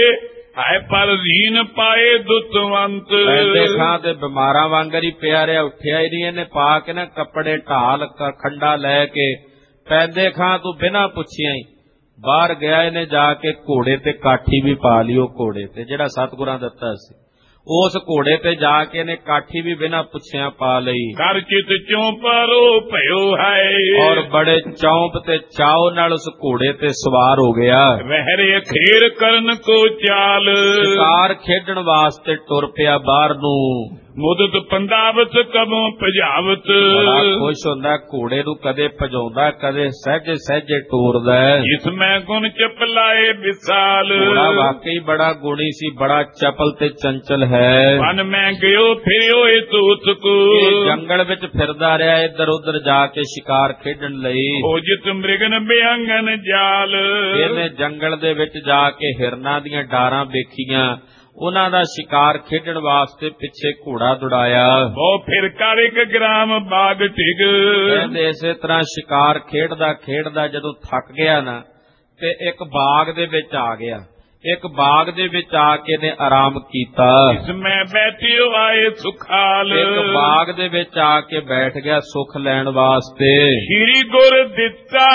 ਹੈ ਪਰ ਦੀਨ ਪਾਏ ਦੁੱਤਵੰਤ। ਪੈਂਦੇ ਖਾਂ ਤੇ ਬਿਮਾਰਾਂ ਵਾਂਗਰ ਹੀ ਪਿਆ ਰਿਹਾ, ਉੱਠਿਆ ਹੀ ਨਹੀਂ। ਇਹਨੇ ਪਾ ਕੇ ਨਾ ਕੱਪੜੇ ਢਾਲ ਖੰਡਾ ਲੈ ਕੇ ਪੈਂਦੇ ਖਾਂ ਤੂੰ ਬਿਨਾਂ ਪੁੱਛਿਆ ਹੀ ਬਾਹਰ ਗਿਆ। ਇਹਨੇ ਜਾ ਕੇ ਘੋੜੇ ਤੇ ਕਾਠੀ ਵੀ ਪਾ ਲਈ, ਉਹ ਘੋੜੇ ਤੇ ਜਿਹੜਾ ਸਤਿਗੁਰਾਂ ਦਿੱਤਾ ਸੀ, ਉਸ ਘੋੜੇ ਤੇ ਜਾ ਕੇ ਇਹਨੇ ਕਾਠੀ ਵੀ ਬਿਨਾਂ ਪੁੱਛਿਆ ਪਾ ਲਈ। ਕਰ ਚਿਤ ਚੋਂ ਪਰੋ ਭਇਓ ਹੈ ਔਰ ਬੜੇ ਚੌਂਪ ਤੇ ਚਾਉ ਨਾਲ ਉਸ ਘੋੜੇ ਤੇ ਸਵਾਰ ਹੋ ਗਿਆ। ਵਹਿਰੇ ਖੇਰ ਕਰਨ ਕੋ ਚਾਲ। ਸ਼ਿਕਾਰ ਖੇਡਣ ਵਾਸਤੇ ਟੁਰ ਪਿਆ ਬਾਹਰ ਨੂੰ। ਮੁਦਤ ਪੰਦਾਵਤ ਕਬੋਂ ਭਜਾਵਤ। ਬੜਾ ਖੁਸ਼ ਹੁੰਦਾ, ਘੋੜੇ ਨੂੰ ਕਦੇ ਭਜਾਉਂਦਾ, ਕਦੇ ਸਹਿਜੇ ਸਹਿਜੇ ਟੋਰਦਾ। ਇਸ ਮੈਂ ਗੁਣ ਚਪਲਾਏ ਵਿਸਾਲ। ਘੋੜਾ ਵਾਕਈ ਬੜਾ ਗੁਣੀ ਸੀ, ਬੜਾ ਚਪਲ ਤੇ ਚੰਚਲ ਹੈ। ਮਨ ਮੈਂ ਗਿਓ ਫਿਰਿਓ ਇਹ ਤੂਤ ਕੋ। ਇਹ ਜੰਗਲ ਵਿੱਚ ਫਿਰਦਾ ਰਿਹਾ, ਇੱਧਰ ਉੱਧਰ ਜਾ ਕੇ ਸ਼ਿਕਾਰ ਖੇਡਣ ਲਈ। ਖੋਜਿਤ ਮ੍ਰਿਗਨ ਬਿਅੰਗਨ ਜਾਲ। ਇਹਨੇ ਜੰਗਲ ਦੇ ਵਿੱਚ ਜਾ ਕੇ ਹਿਰਨਾਂ ਦੀਆਂ ਡਾਰਾਂ ਵੇਖੀਆਂ, ਉਹਨਾਂ ਦਾ ਸ਼ਿਕਾਰ ਖੇਡਣ ਵਾਸਤੇ ਪਿੱਛੇ ਘੋੜਾ ਦੌੜਾਇਆ। ਉਹ ਫਿਰ ਕਰ ਇੱਕ ਗ੍ਰਾਮ ਬਾਗ ਟਿਗ। ਕਹਿੰਦੇ ਇਸੇ ਤਰ੍ਹਾਂ ਸ਼ਿਕਾਰ ਖੇਡਦਾ ਖੇਡਦਾ ਜਦੋਂ ਥੱਕ ਗਿਆ ਨਾ, ਤੇ ਇੱਕ ਬਾਗ ਦੇ ਵਿੱਚ ਆ ਗਿਆ। ਇੱਕ ਬਾਗ ਦੇ ਵਿੱਚ ਆ ਕੇ ਨੇ ਆਰਾਮ ਕੀਤਾ। ਇਸ ਮੈਂ ਬੈਠਿਓ ਆਏ ਸੁਖਾਲ। ਇੱਕ ਬਾਗ ਦੇ ਵਿੱਚ ਆ ਕੇ ਬੈਠ ਗਿਆ ਸੁੱਖ ਲੈਣ ਵਾਸਤੇ। ਸ਼੍ਰੀ ਗੁਰ ਦਿੱਤਾ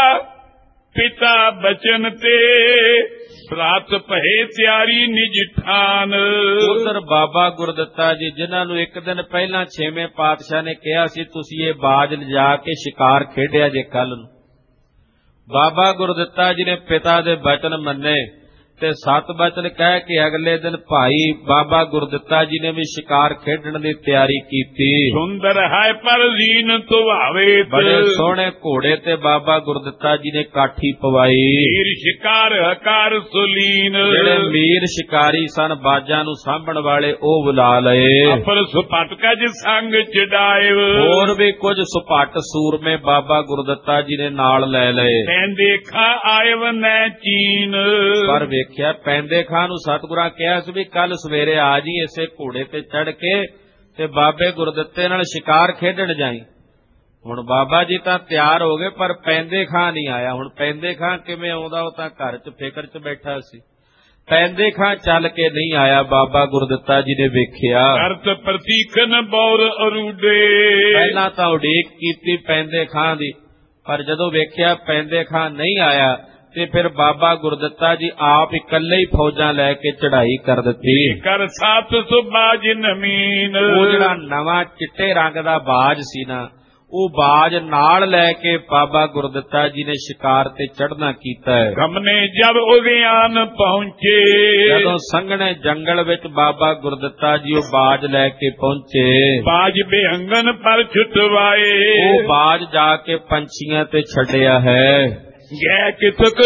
ਪਿਤਾ ਬਚਨ ਤੇ ਰਾਤ ਭਏ ਤਿਆਰੀ ਨਿਜ ਠਾਨ। ਉਧਰ ਬਾਬਾ ਗੁਰਦਿੱਤਾ ਜੀ, ਜਿਨ੍ਹਾਂ ਨੂੰ ਇੱਕ ਦਿਨ ਪਹਿਲਾਂ 6ਵੇਂ ਪਾਤਸ਼ਾਹ ਨੇ ਕਿਹਾ ਸੀ ਤੁਸੀਂ ਇਹ ਬਾਜ ਲਿਜਾ ਕੇ ਸ਼ਿਕਾਰ ਖੇਡਿਆ ਜੇ ਕੱਲ ਨੂੰ। ਬਾਬਾ ਗੁਰਦਿੱਤਾ ਜੀ ਨੇ ਪਿਤਾ ਦੇ ਬਚਨ ਮੰਨੇ ਤੇ ਸਤ ਬਚਨ ਕਹਿ ਕੇ ਅਗਲੇ ਦਿਨ ਭਾਈ ਬਾਬਾ ਗੁਰਦਿੱਤਾ ਜੀ ਨੇ ਵੀ ਸ਼ਿਕਾਰ ਖੇਡਣ ਦੀ ਤਿਆਰੀ ਕੀਤੀ। ਸੁੰਦਰ ਹੈ ਪਰ ਲੀਨ ਤੁਵਾਵੇ, ਬੜੇ ਸੋਹਣੇ ਘੋੜੇ ਤੇ ਬਾਬਾ ਗੁਰਦਿੱਤਾ ਜੀ ਨੇ ਕਾਠੀ ਪਵਾਈ। ਵੀਰ ਸ਼ਿਕਾਰ ਹਕਾਰ ਸੁਲੀਨ, ਜਿਹੜੇ ਮੀਰ ਸ਼ਿਕਾਰੀ ਸਨ ਬਾਜਾਂ ਨੂੰ ਸਾਂਭਣ ਵਾਲੇ ਉਹ ਬੁਲਾ ਲਏ। ਅਪਰ ਸੁਪਟਕਾ ਜਿ ਸੰਗ ਚੜਾਏ, ਹੋਰ ਵੀ ਕੁਝ ਸੁਪੱਟ ਸੂਰਮੇ ਬਾਬਾ ਗੁਰਦਿੱਤਾ ਜੀ ਨੇ ਨਾਲ ਲੈ ਲਏ। ਦੇਖਾ ਆਇਵ ਨੈ ਚੀਨ, ਪਰ ਵੇਖਿਆ ਪੈਂਦੇ ਖਾਂ ਨੂੰ ਸਤਿਗੁਰਾਂ ਕਿਹਾ ਸੀ ਵੀ ਕੱਲ ਸਵੇਰੇ ਆ ਜੀ ਇਸੇ ਘੋੜੇ ਤੇ ਚੜ ਕੇ ਤੇ ਬਾਬੇ ਗੁਰਦਿੱਤੇ ਨਾਲ ਸ਼ਿਕਾਰ ਖੇਡਣ ਜਾਈ। ਹੁਣ ਬਾਬਾ ਜੀ ਤਾਂ ਤਿਆਰ ਹੋ ਗਏ ਪਰ ਪੈਂਦੇ ਖਾਂ ਨਹੀਂ ਆਇਆ। ਹੁਣ ਪੈਂਦੇ ਖਾਂ ਕਿਵੇਂ ਆਉਂਦਾ, ਉਹ ਤਾਂ ਘਰ 'ਚ ਫਿਕਰ 'ਚ ਬੈਠਾ ਸੀ। ਪੈਂਦੇ ਖਾਂ ਚੱਲ ਕੇ ਨਹੀਂ ਆਇਆ। ਬਾਬਾ ਗੁਰਦਿੱਤਾ ਜੀ ਨੇ ਵੇਖਿਆ, ਅਰਥ ਪ੍ਰਤੀਖਨ ਬੌਰ ਅਰੂਡੇ, ਪਹਿਲਾਂ ਤਾਂ ਉਡੀਕ ਕੀਤੀ ਪੈਂਦੇ ਖਾਂ ਦੀ, ਪਰ ਜਦੋਂ ਵੇਖਿਆ ਪੈਂਦੇ ਖਾਂ ਨਹੀਂ ਆਇਆ ਤੇ ਫਿਰ ਬਾਬਾ ਗੁਰਦਿੱਤਾ ਜੀ ਆਪ ਇਕੱਲੇ ਹੀ ਫੌਜਾਂ ਲੈ ਕੇ ਚੜ੍ਹਾਈ ਕਰ ਦਿੱਤੀ। ਕਰ ਸਾਤ ਸੁਬਾਜ ਨਮੀਨ, ਉਹ ਜਿਹੜਾ ਨਵਾਂ ਚਿੱਟੇ ਰੰਗ ਦਾ ਬਾਜ ਸੀ ਨਾ, ਉਹ ਬਾਜ ਨਾਲ ਲੈ ਕੇ ਬਾਬਾ ਗੁਰਦਿੱਤਾ ਜੀ ਨੇ ਸ਼ਿਕਾਰ ਤੇ ਚੜ੍ਹਨਾ ਕੀਤਾ ਹੈ। ਗਮਨੇ ਜਬ ਉਦਿਆਨ ਪਹੁੰਚੇ, ਜਦੋਂ ਸੰਘਣੇ ਜੰਗਲ ਵਿੱਚ ਬਾਬਾ ਗੁਰਦਿੱਤਾ ਜੀ ਉਹ ਬਾਜ ਲੈ ਕੇ ਪਹੁੰਚੇ। ਬਾਜ ਬੇਅੰਗਨ ਪਰ ਛੁਟਵਾਏ, ਉਹ ਬਾਜ ਜਾ ਕੇ ਪੰਛੀਆਂ ਤੇ ਛੱਡਿਆ ਹੈ। ਗੈ ਕਿਸਕ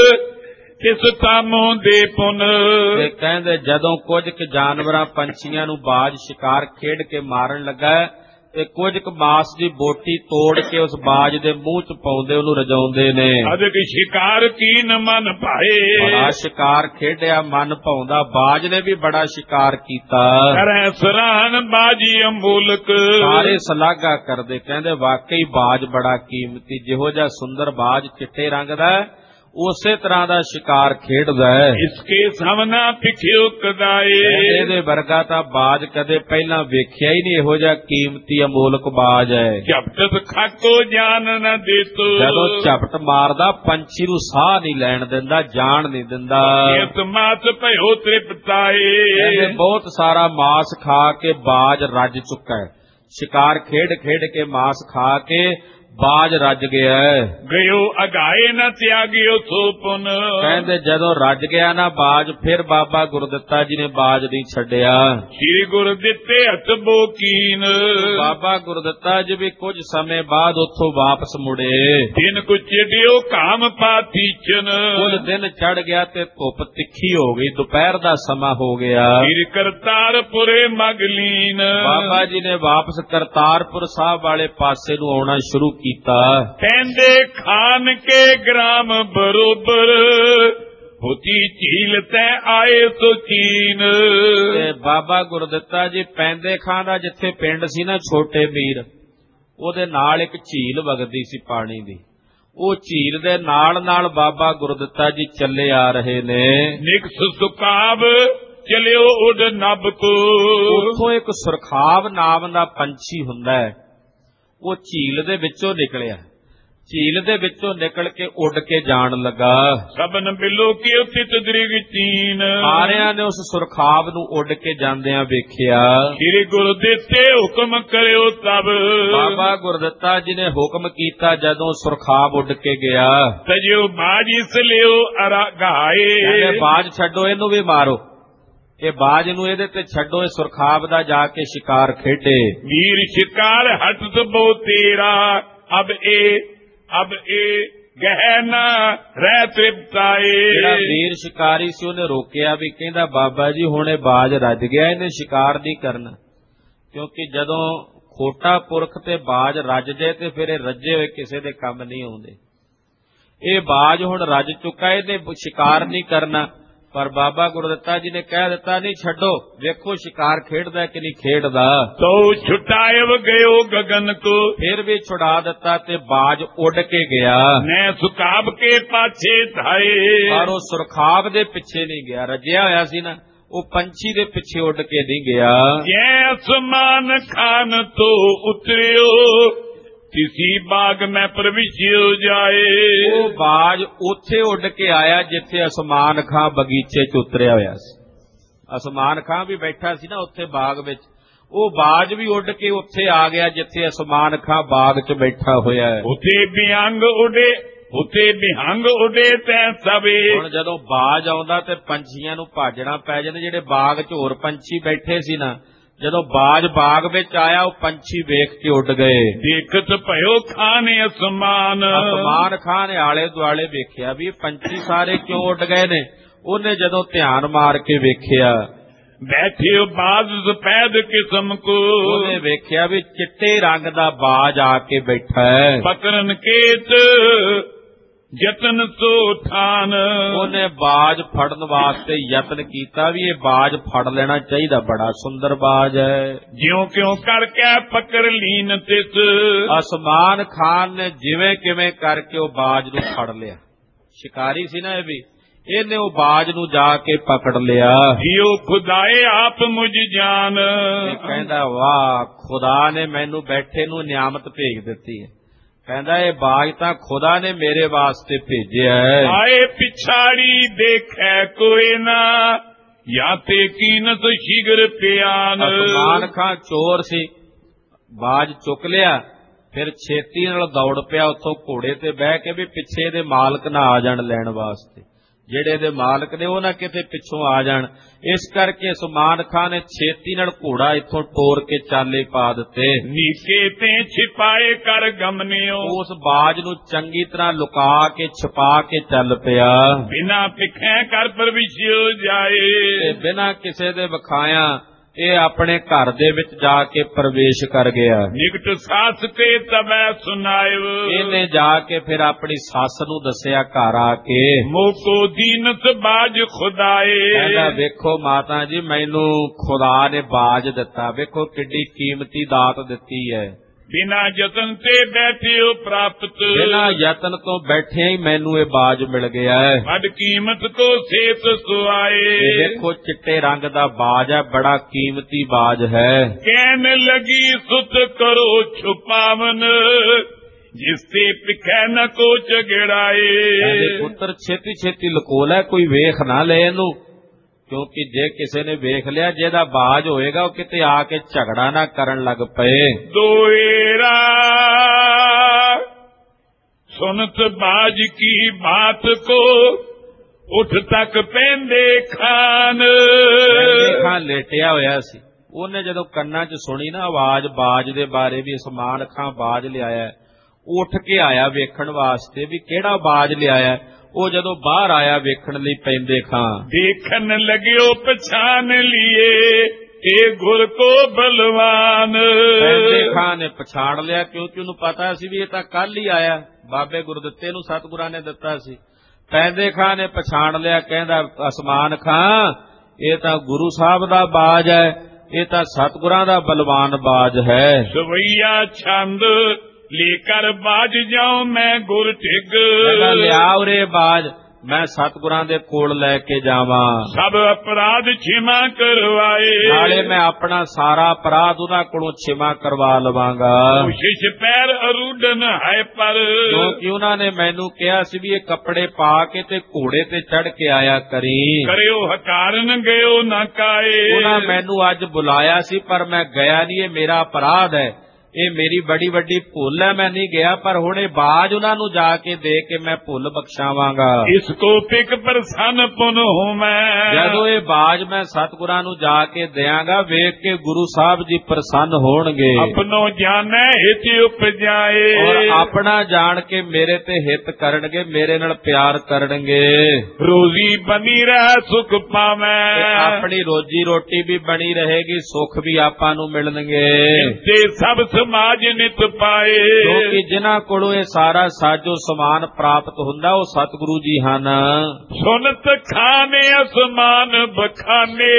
ਕਿਸ ਤਾਮੋਂ ਦੇ ਪੁਨ, ਤੇ ਕਹਿੰਦੇ ਜਦੋਂ ਕੁਝ ਕੁ ਜਾਨਵਰਾਂ ਪੰਛੀਆਂ ਨੂੰ ਬਾਜ ਸ਼ਿਕਾਰ ਖੇਡ ਕੇ ਮਾਰਨ ਲੱਗਾ ਤੇ ਕੁਝ ਕੁ ਮਾਸ ਦੀ ਬੋਟੀ ਤੋੜ ਕੇ ਉਸ ਬਾਜ ਦੇ ਮੂੰਹ 'ਚ ਪਾਉਂਦੇ ਉਹਨੂੰ ਰਜਾਉਂਦੇ ਨੇ। ਅਦਕ ਸ਼ਿਕਾਰ ਕੀਨ ਮਨ ਭਾਏ, ਬੜਾ ਸ਼ਿਕਾਰ ਖੇਡਿਆ, ਮਨ ਭਾਉਂਦਾ। ਬਾਜ ਨੇ ਵੀ ਬੜਾ ਸ਼ਿਕਾਰ ਕੀਤਾ। ਕਰੈ ਸਰਾਨ ਬਾਜੀ ਅੰਬੋਲਕ, ਸਾਰੇ ਸਲਾਘਾ ਕਰਦੇ, ਕਹਿੰਦੇ ਵਾਕਈ ਬਾਜ ਬੜਾ ਕੀਮਤੀ, ਜਿਹੋ ਜਿਹਾ ਸੁੰਦਰ ਬਾਜ ਚਿੱਟੇ ਰੰਗ ਦਾ ਉਸੇ ਤਰ੍ਹਾਂ ਦਾ ਸ਼ਿਕਾਰ ਖੇਡਦਾ ਹੈ। ਇਸਕੇ ਸਾਹਮਣਾ ਪਿਖਿਓ ਕਦਾਏ, ਇਹਦੇ ਵਰਗਾ ਤਾਂ ਬਾਜ ਕਦੇ ਪਹਿਲਾਂ ਵੇਖਿਆ ਹੀ ਨਹੀਂ। ਇਹੋ ਜਿਹਾ ਕੀਮਤੀ ਅਮੋਲਕ ਬਾਜ ਹੈ। ਝਪਟ ਖਾਕੋ ਜਾਨ ਨ ਦੇਤੋ, ਜਦੋਂ ਝਪਟ ਮਾਰਦਾ ਪੰਛੀ ਨੂੰ ਸਾਹ ਨਹੀਂ ਲੈਣ ਦਿੰਦਾ, ਜਾਣ ਨਹੀਂ ਦਿੰਦਾ। ਇਸ ਮਾਸ ਭਇਓ ਤ੍ਰਿਪਤਾਏ, ਕਹਿੰਦੇ ਬਹੁਤ ਸਾਰਾ ਮਾਸ ਖਾ ਕੇ ਬਾਜ ਰੱਜ ਚੁੱਕਾ ਹੈ। ਸ਼ਿਕਾਰ ਖੇਡ ਖੇਡ ਕੇ ਮਾਸ ਖਾ ਕੇ ਬਾਜ ਰੱਜ ਗਿਆ। ਗਇਓ ਅਗਾਏ ਨ ਤਿਆਗਿਓ ਸੋ ਪੁਨ, ਕਹਿੰਦੇ ਜਦੋਂ ਰੱਜ ਗਿਆ ਨਾ ਬਾਜ, ਫਿਰ ਬਾਬਾ ਗੁਰਦਿੱਤਾ ਜੀ ਨੇ ਬਾਜ ਨਹੀਂ ਛੱਡਿਆ। ਸ੍ਰੀ ਗੁਰਦਿੱਤੇ ਹੱਥ ਬੋਕੀਨ, ਬਾਬਾ ਗੁਰਦਿੱਤਾ ਜੀ ਵੀ ਕੁਝ ਸਮੇਂ ਬਾਅਦ ਉੱਥੋਂ ਵਾਪਸ ਮੁੜੇ। ਦਿਨ ਕੁ ਚਿੜਿਓ ਕਾਮ ਪਾਤੀਚਨ, ਕੁਝ ਦਿਨ ਚੜ ਗਿਆ ਤੇ ਧੁੱਪ ਤਿੱਖੀ ਹੋ ਗਈ, ਦੁਪਹਿਰ ਦਾ ਸਮਾਂ ਹੋ ਗਿਆ। ਫਿਰ ਕਰਤਾਰਪੁਰੇ ਮਗਲੀਨ, ਬਾਬਾ ਜੀ ਨੇ ਵਾਪਸ ਕਰਤਾਰਪੁਰ ਸਾਹਿਬ ਵਾਲੇ ਪਾਸੇ ਨੂੰ ਆਉਣਾ ਸ਼ੁਰੂ ਕੀਤਾ। ਪੈਂਦੇ ਖਾਨ ਕੇ ਗ੍ਰਾਮ ਬਰੋਬਰ, ਹੋਤੀ ਝੀਲ ਤੈ ਆਏ ਸੋ ਚੀਨ, ਤੇ ਬਾਬਾ ਗੁਰਦਿੱਤਾ ਜੀ ਪੈਂਦੇ ਖਾਂ ਦਾ ਜਿੱਥੇ ਪਿੰਡ ਸੀ ਨਾ ਛੋਟੇ ਵੀਰ, ਉਹਦੇ ਨਾਲ ਇੱਕ ਝੀਲ ਵਗਦੀ ਸੀ ਪਾਣੀ ਦੀ। ਉਹ ਝੀਲ ਦੇ ਨਾਲ ਨਾਲ ਬਾਬਾ ਗੁਰਦਿੱਤਾ ਜੀ ਚੱਲੇ ਆ ਰਹੇ ਨੇ। ਨਿਕਸ ਸੁਕਾਬ ਚਲਿਓ ਉਡ ਨਭ ਕੋ, ਉੱਥੋਂ ਇੱਕ ਸੁਰਖਾਬ ਨਾਮ ਦਾ ਪੰਛੀ ਹੁੰਦਾ ਹੈ, ਉਹ ਝੀਲ ਦੇ ਵਿੱਚੋਂ ਨਿਕਲਿਆ। ਝੀਲ ਦੇ ਵਿੱਚੋਂ ਨਿਕਲ ਕੇ ਉੱਡ ਕੇ ਜਾਣ ਲੱਗਾ। ਸਭਨ ਬਿਲੋ ਕੀ ਉਤਿਤ ਦ੍ਰਿਗ ਚੀਨ, ਸਾਰਿਆਂ ਨੇ ਉਸ ਸੁਰਖਾਬ ਨੂੰ ਉੱਡ ਕੇ ਜਾਂਦਿਆਂ ਵੇਖਿਆ। ਸ੍ਰੀ ਗੁਰਦਿੱਤੇ ਹੁਕਮ ਕਰਿਓ ਤਬ, ਬਾਬਾ ਗੁਰਦਿੱਤਾ ਜੀ ਨੇ ਹੁਕਮ ਕੀਤਾ ਜਦੋਂ ਸੁਰਖਾਬ ਉੱਡ ਕੇ ਗਿਆ। ਤਜਿਓ ਬਾਜ ਇਸ ਲਿਓ ਅਰਾਗਾਏ, ਬਾਜ ਛੱਡੋ, ਇਹਨੂੰ ਵੀ ਮਾਰੋ, ਇਹ ਬਾਜ ਨੂੰ ਇਹਦੇ ਤੇ ਛੱਡੋ, ਇਹ ਸੁਰਖਾਬ ਦਾ ਜਾ ਕੇ ਸ਼ਿਕਾਰ ਖੇਡੇ। ਵੀਰ ਸ਼ਿਕਾਰ ਹਟਤ ਬੋ ਤੇਰਾ, ਅਬ ਇਹ ਗਹਿਨਾ ਰਹਿ ਤ੍ਰਿਪਤਾਏ। ਜਿਹੜਾ ਵੀਰ ਸ਼ਿਕਾਰੀ ਸੀ ਉਹਨੇ ਰੋਕਿਆ ਵੀ, ਕਹਿੰਦਾ ਬਾਬਾ ਜੀ ਹੁਣ ਇਹ ਬਾਜ ਰੱਜ ਗਿਆ, ਇਹਨੇ ਸ਼ਿਕਾਰ ਨਹੀਂ ਕਰਨਾ, ਕਿਉਂਕਿ ਜਦੋਂ ਖੋਟਾ ਪੁਰਖ ਤੇ ਬਾਜ ਰੱਜ ਜਾਏ ਤੇ ਫਿਰ ਇਹ ਰੱਜੇ ਹੋਏ ਕਿਸੇ ਦੇ ਕੰਮ ਨਹੀਂ ਆਉਂਦੇ। ਇਹ ਬਾਜ ਹੁਣ ਰੱਜ ਚੁੱਕਾ, ਇਹਨੇ ਸ਼ਿਕਾਰ ਨਹੀਂ ਕਰਨਾ। ਪਰ ਬਾਬਾ ਗੁਰਦਿੱਤਾ ਜੀ ਨੇ ਕਹਿ ਦਿੱਤਾ, ਨਹੀਂ ਛੱਡੋ, ਵੇਖੋ ਸ਼ਿਕਾਰ ਖੇਡਦਾ ਕਿ ਨਹੀਂ ਖੇਡਦਾ। ਤੋ ਛੁਟਾਇਵ ਗਇਓ ਗਗਨ ਕੋ, ਫਿਰ ਵੀ ਛੁਡਾ ਦਿੱਤਾ ਤੇ ਬਾਜ ਉੱਡ ਕੇ ਗਿਆ। ਨੈ ਸੁਕਾਬ ਕੇ ਪਾਛੇ ਧਾਏ, ਪਰ ਉਹ ਸੁਰਖਾਬ ਦੇ ਪਿੱਛੇ ਨਹੀਂ ਗਿਆ, ਰੱਜਿਆ ਹੋਇਆ ਸੀ ਨਾ, ਉਹ ਪੰਛੀ ਦੇ ਪਿੱਛੇ ਉੱਡ ਕੇ ਨਹੀਂ ਗਿਆ। ਜੈ ਅਸਮਾਨ ਖਾਨ ਤੋਂ ਉਤਰਿਓ, ਕਿਸੀ ਬਾਗ ਮੈਂ ਪ੍ਰਵਿਸ਼ਿਓ ਜਾਏ। ਉਹ ਬਾਜ ਉੱਥੇ ਉੱਡ ਕੇ ਆਇਆ ਜਿੱਥੇ ਅਸਮਾਨ ਖਾਂ ਬਗੀਚੇ 'ਚ ਉਤਰਿਆ ਹੋਇਆ ਸੀ। ਅਸਮਾਨ ਖਾਂ ਵੀ ਬੈਠਾ ਸੀ ਨਾ ਉੱਥੇ ਬਾਗ ਵਿੱਚ, ਉਹ ਬਾਜ ਵੀ ਉੱਡ ਕੇ ਉੱਥੇ ਆ ਗਿਆ ਜਿੱਥੇ ਅਸਮਾਨ ਖਾਂ ਬਾਗ 'ਚ ਬੈਠਾ ਹੋਇਆ ਹੈ। ਉੱਥੇ ਬਿਅੰਗ ਉਡੇ ਉਤੇ ਬਿਹੰਗ ਉਡੇ ਤੈ ਸਵੇ। ਹੁਣ ਜਦੋਂ ਬਾਜ ਆਉਂਦਾ ਤੇ ਪੰਛੀਆਂ ਨੂੰ ਭਾਜਣਾ ਪੈ ਜਾਂਦਾ। ਜਿਹੜੇ ਬਾਗ 'ਚ ਹੋਰ ਪੰਛੀ ਬੈਠੇ ਸੀ ਨਾ, ਜਦੋਂ ਬਾਜ ਬਾਗ ਵਿੱਚ ਆਇਆ ਉਹ ਪੰਛੀ ਵੇਖ ਕੇ ਉੱਡ ਗਏ। ਦੇਖਤ ਭਇਓ ਖਾਨ ਅਸਮਾਨ। ਅਸਮਾਨ ਖਾਂ ਨੇ ਆਲੇ ਦੁਆਲੇ ਵੇਖਿਆ ਵੀ ਇਹ ਪੰਛੀ ਸਾਰੇ ਕਿਉਂ ਉੱਡ ਗਏ ਨੇ। ਉਹਨੇ ਜਦੋਂ ਧਿਆਨ ਮਾਰ ਕੇ ਵੇਖਿਆ, ਬੈਠਿਓ ਬਾਜ ਸਫੈਦ ਕਿਸਮ ਕੋ। ਉਹਨੇ ਵੇਖਿਆ ਵੀ ਚਿੱਟੇ ਰੰਗ ਦਾ ਬਾਜ ਆ ਕੇ ਬੈਠਾ ਹੈ। ਪਕਰਨ ਕੇਤ ਯਤਨ ਸੋ ਠਾਨ। ਉਹਨੇ ਬਾਜ ਫੜਨ ਵਾਸਤੇ ਯਤਨ ਕੀਤਾ ਵੀ ਇਹ ਬਾਜ ਫੜ ਲੈਣਾ ਚਾਹੀਦਾ, ਬੜਾ ਸੁੰਦਰ ਬਾਜ ਹੈ। ਜਿਉਂ ਕਿਉਂ ਕਰਕੇ ਪਕੜ ਲੀਨ ਤਿਸ। ਅਸਮਾਨ ਖਾਨ ਨੇ ਜਿਵੇਂ ਕਿਵੇਂ ਕਰਕੇ ਉਹ ਬਾਜ ਨੂੰ ਫੜ ਲਿਆ। ਸ਼ਿਕਾਰੀ ਸੀ ਨਾ ਇਹ ਵੀ, ਇਹਨੇ ਉਹ ਬਾਜ ਨੂੰ ਜਾ ਕੇ ਪਕੜ ਲਿਆ। ਜਿਉ ਖੁਦਾਏ ਆਪ ਮੁਝ ਜਾਨ। ਇਹ ਕਹਿੰਦਾ ਵਾਹ, ਖੁਦਾ ਨੇ ਮੈਨੂੰ ਬੈਠੇ ਨੂੰ ਨਿਆਮਤ ਭੇਜ ਦਿੱਤੀ ਹੈ। ਕਹਿੰਦਾ ਇਹ ਬਾਜ ਤਾਂ ਖੁਦਾ ਨੇ ਮੇਰੇ ਵਾਸਤੇ ਭੇਜਿਆ ਹੈ। ਆਏ ਪਿਛਾੜੀ ਦੇਖੈ ਕੋਈ ਨਾ, ਜਾਂ ਤੇ ਕੀਨਤ ਸ਼ੀਗਰ ਪਿਆਨ। ਅਸਮਾਨ ਖਾਂ ਚੋਰ ਸੀ, ਬਾਜ ਚੁੱਕ ਲਿਆ, ਫਿਰ ਛੇਤੀ ਨਾਲ ਦੌੜ ਪਿਆ ਉੱਥੋਂ ਘੋੜੇ ਤੇ ਬਹਿ ਕੇ ਵੀ ਪਿੱਛੇ ਇਹਦੇ ਮਾਲਕ ਨਾ ਆ ਜਾਣ ਲੈਣ ਵਾਸਤੇ। ਜਿਹੜੇ ਇਹਦੇ ਮਾਲਕ ਨੇ ਉਹ ਨਾ ਕਿਤੇ ਪਿੱਛੋਂ ਆ ਜਾਣ। ਇਸ ਕਰਕੇ ਅਸਮਾਨ ਖਾਂ ਨੇ ਛੇਤੀ ਨਾਲ ਘੋੜਾ ਇੱਥੋਂ ਟੋਰ ਕੇ ਚਾਲੇ ਪਾ ਦਿੱਤੇ। ਨੀਕੇ ਤੇ ਛਿਪਾਏ ਕਰ ਗਮਨਿਓ। ਉਸ ਬਾਜ ਨੂੰ ਚੰਗੀ ਤਰ੍ਹਾਂ ਲੁਕਾ ਕੇ ਛਿਪਾ ਕੇ ਚੱਲ ਪਿਆ। ਬਿਨਾ ਪਿਖੈ ਕਰ ਪ੍ਰਵਿਸ਼ਿਓ ਜਾਏ। ਤੇ ਬਿਨਾਂ ਕਿਸੇ ਦੇ ਵਿਖਾਇਆ ਇਹ ਆਪਣੇ ਘਰ ਦੇ ਵਿੱਚ ਜਾ ਕੇ ਪ੍ਰਵੇਸ਼ ਕਰ ਗਿਆ। ਨਿਕਟ ਸਾਸ ਤੇ ਤਬੈ ਸੁਨਾਇਓ। ਇਹਨੇ ਜਾ ਕੇ ਫਿਰ ਆਪਣੀ ਸੱਸ ਨੂੰ ਦੱਸਿਆ ਘਰ ਆ ਕੇ। ਮੋਕੋ ਦੀਨਤ ਬਾਜ ਖੁਦਾਏ। ਕਹਿੰਦਾ ਵੇਖੋ ਮਾਤਾ ਜੀ, ਮੈਨੂੰ ਖੁਦਾ ਨੇ ਬਾਜ ਦਿੱਤਾ, ਵੇਖੋ ਕਿੱਡੀ ਕੀਮਤੀ ਦਾਤ ਦਿੱਤੀ ਹੈ। ਬਿਨਾ ਯਤਨ ਤੇ ਬੈਠਿਓ ਪ੍ਰਾਪਤ। ਬਿਨਾਂ ਯਤਨ ਤੋਂ ਬੈਠਿਆਂ ਹੀ ਮੈਨੂੰ ਇਹ ਬਾਜ ਮਿਲ ਗਿਆ ਹੈ। ਵੱਡ ਕੀਮਤ ਕੋ ਸੇਤ ਸੁਆਏ। ਵੇਖੋ ਚਿੱਟੇ ਰੰਗ ਦਾ ਬਾਜ ਹੈ, ਬੜਾ ਕੀਮਤੀ ਬਾਜ ਹੈ। ਕਹਿਣ ਲਗੀ ਸੁਤ ਕਰੋ ਛੁਪਾਵਨ, ਜਿਸ ਤੇ ਪਿਖੈ ਨ ਕੋ ਝਗੜਾਏ। ਪੁੱਤਰ ਛੇਤੀ ਛੇਤੀ ਲੁਕੋ ਲੈ, ਕੋਈ ਵੇਖ ਨਾ ਲੈ ਇਹਨੂੰ, ਕਿਉਂਕਿ ਜੇ ਕਿਸੇ ਨੇ ਵੇਖ ਲਿਆ ਜਿਹਦਾ ਬਾਜ ਹੋਏਗਾ ਉਹ ਕਿਤੇ ਆ ਕੇ ਝਗੜਾ ਨਾ ਕਰਨ ਲੱਗ ਪਏ। ਦੋਏਰਾ ਸੁਨਤ ਬਾਜ ਕੀ ਬਾਤ ਕੋ, ਉਠ ਤੱਕ ਪੈਂਦੇ ਖਾਨ। ਖਾਂ ਲੇਟਿਆ ਹੋਇਆ ਸੀ, ਉਹਨੇ ਜਦੋਂ ਕੰਨਾਂ 'ਚ ਸੁਣੀ ਨਾ ਆਵਾਜ਼ ਬਾਜ ਦੇ ਬਾਰੇ ਵੀ ਅਸਮਾਨ ਖਾਂ ਬਾਜ ਲਿਆਇਆ, ਉੱਠ ਕੇ ਆਇਆ ਵੇਖਣ ਵਾਸਤੇ ਵੀ ਕਿਹੜਾ ਬਾਜ ਲਿਆਇਆ। ਉਹ ਜਦੋਂ ਬਾਹਰ ਆਇਆ ਵੇਖਣ ਲਈ ਪੈਂਦੇ ਖਾਂ ਦੇਖਣ ਲਗਿਓ ਪਛਾਣ ਲੀਏ, ਇਹ ਗੁਰ ਕੋ ਬਲਵਾਨ। ਪੈਂਦੇ ਖਾਂ ਨੇ ਪਛਾਣ ਲਿਆ, ਕਿਉਂਕਿ ਉਹਨੂੰ ਪਤਾ ਸੀ ਵੀ ਇਹ ਤਾਂ ਕੱਲ ਹੀ ਆਇਆ, ਬਾਬੇ ਗੁਰਦਿੱਤੇ ਨੂੰ ਸਤਿਗੁਰਾਂ ਨੇ ਦਿੱਤਾ ਸੀ। ਪੈਂਦੇ ਖਾਂ ਨੇ ਪਛਾਣ ਲਿਆ, ਕਹਿੰਦਾ ਅਸਮਾਨ ਖਾਂ ਇਹ ਤਾਂ ਗੁਰੂ ਸਾਹਿਬ ਦਾ ਬਾਜ ਹੈ, ਇਹ ਤਾਂ ਸਤਿਗੁਰਾਂ ਦਾ ਬਲਵਾਨ ਬਾਜ ਹੈ। ਸਵਈਆ ਛੰਦ ਲੇਕਰ ਬਾਜ ਜਾਉ ਮੈਂ ਗੁਰ ਢਿੱਗ। ਲਿਆ ਉਰੇ ਬਾਜ, ਮੈਂ ਸਤਿਗੁਰਾਂ ਦੇ ਕੋਲ ਲੈ ਕੇ ਜਾਵਾਂ। ਸਭ ਅਪਰਾਧ ਛਿਮਾ ਕਰਵਾਏ। ਨਾਲੇ ਮੈਂ ਆਪਣਾ ਸਾਰਾ ਅਪਰਾਧ ਉਹਨਾਂ ਕੋਲੋਂ ਛਿਮਾ ਕਰਵਾ ਲਵਾਂਗਾ। ਕੋਸ਼ਿਸ਼ ਪੈਰ ਅਰੂਡਨ ਹੈ ਪਰ, ਕਿਉਂਕਿ ਉਹਨਾਂ ਨੇ ਮੈਨੂੰ ਕਿਹਾ ਸੀ ਵੀ ਇਹ ਕੱਪੜੇ ਪਾ ਕੇ ਤੇ ਘੋੜੇ ਤੇ ਚੜ ਕੇ ਆਇਆ ਕਰੀ। ਕਰਿਓ ਹਕਾਰਨ ਗਇਓ ਨਾ ਕਾਏ। ਉਹਨਾਂ ਮੈਨੂੰ ਅੱਜ ਬੁਲਾਇਆ ਸੀ ਪਰ ਮੈਂ ਗਿਆ ਨਹੀਂ, ਇਹ ਮੇਰਾ ਅਪਰਾਧ ਹੈ, ਇਹ ਮੇਰੀ ਬੜੀ ਵੱਡੀ ਭੁੱਲ ਹੈ, ਮੈਂ ਨਹੀਂ ਗਿਆ। ਪਰ ਹੁਣ ਇਹ ਬਾਜ ਉਹਨਾਂ ਨੂੰ ਜਾ ਕੇ ਦੇ ਕੇ ਮੈਂ ਭੁੱਲ ਬਖਸ਼ਾਵਾਂਗਾ। ਇਸ ਕੋ ਪਿਕ ਪ੍ਰਸੰਨ ਪੁਨ ਹੂੰ ਮੈਂ। ਜਦੋਂ ਇਹ ਬਾਜ ਮੈਂ ਸਤਿਗੁਰਾਂ ਨੂੰ ਜਾ ਕੇ ਦਿਆਂਗਾ, ਵੇਖ ਕੇ ਗੁਰੂ ਸਾਹਿਬ ਜੀ ਪ੍ਰਸੰਨ ਹੋਣਗੇ। ਆਪਣੋ ਜਾਣੈ ਹਿਤ ਉਪਜਾਏ। ਔਰ ਆਪਣਾ ਜਾਣ ਕੇ ਮੇਰੇ ਤੇ ਹਿੱਤ ਕਰਨਗੇ, ਮੇਰੇ ਨਾਲ ਪਿਆਰ ਕਰਨਗੇ। ਰੋਜ਼ੀ ਬਣੀ ਰਹਿ ਸੁਖ ਪਾਵੈ। ਆਪਣੀ ਰੋਜੀ ਰੋਟੀ ਵੀ ਬਣੀ ਰਹੇਗੀ, ਸੁੱਖ ਵੀ ਆਪਾਂ ਨੂੰ ਮਿਲਣਗੇ। ਤੇ ਸਭ ਸਮਾਜ ਨਿਤ ਪਾਏ। ਕਿਉਂਕਿ ਜਿਨ੍ਹਾਂ ਕੋਲੋਂ ਇਹ ਸਾਰਾ ਸਾਜੋ ਸਮਾਨ ਪ੍ਰਾਪਤ ਹੁੰਦਾ ਉਹ ਸਤਿਗੁਰੂ ਜੀ ਹਨ। ਸੁਨਤ ਖਾਨੇ ਅਸਮਾਨ ਬਖਾਨੇ,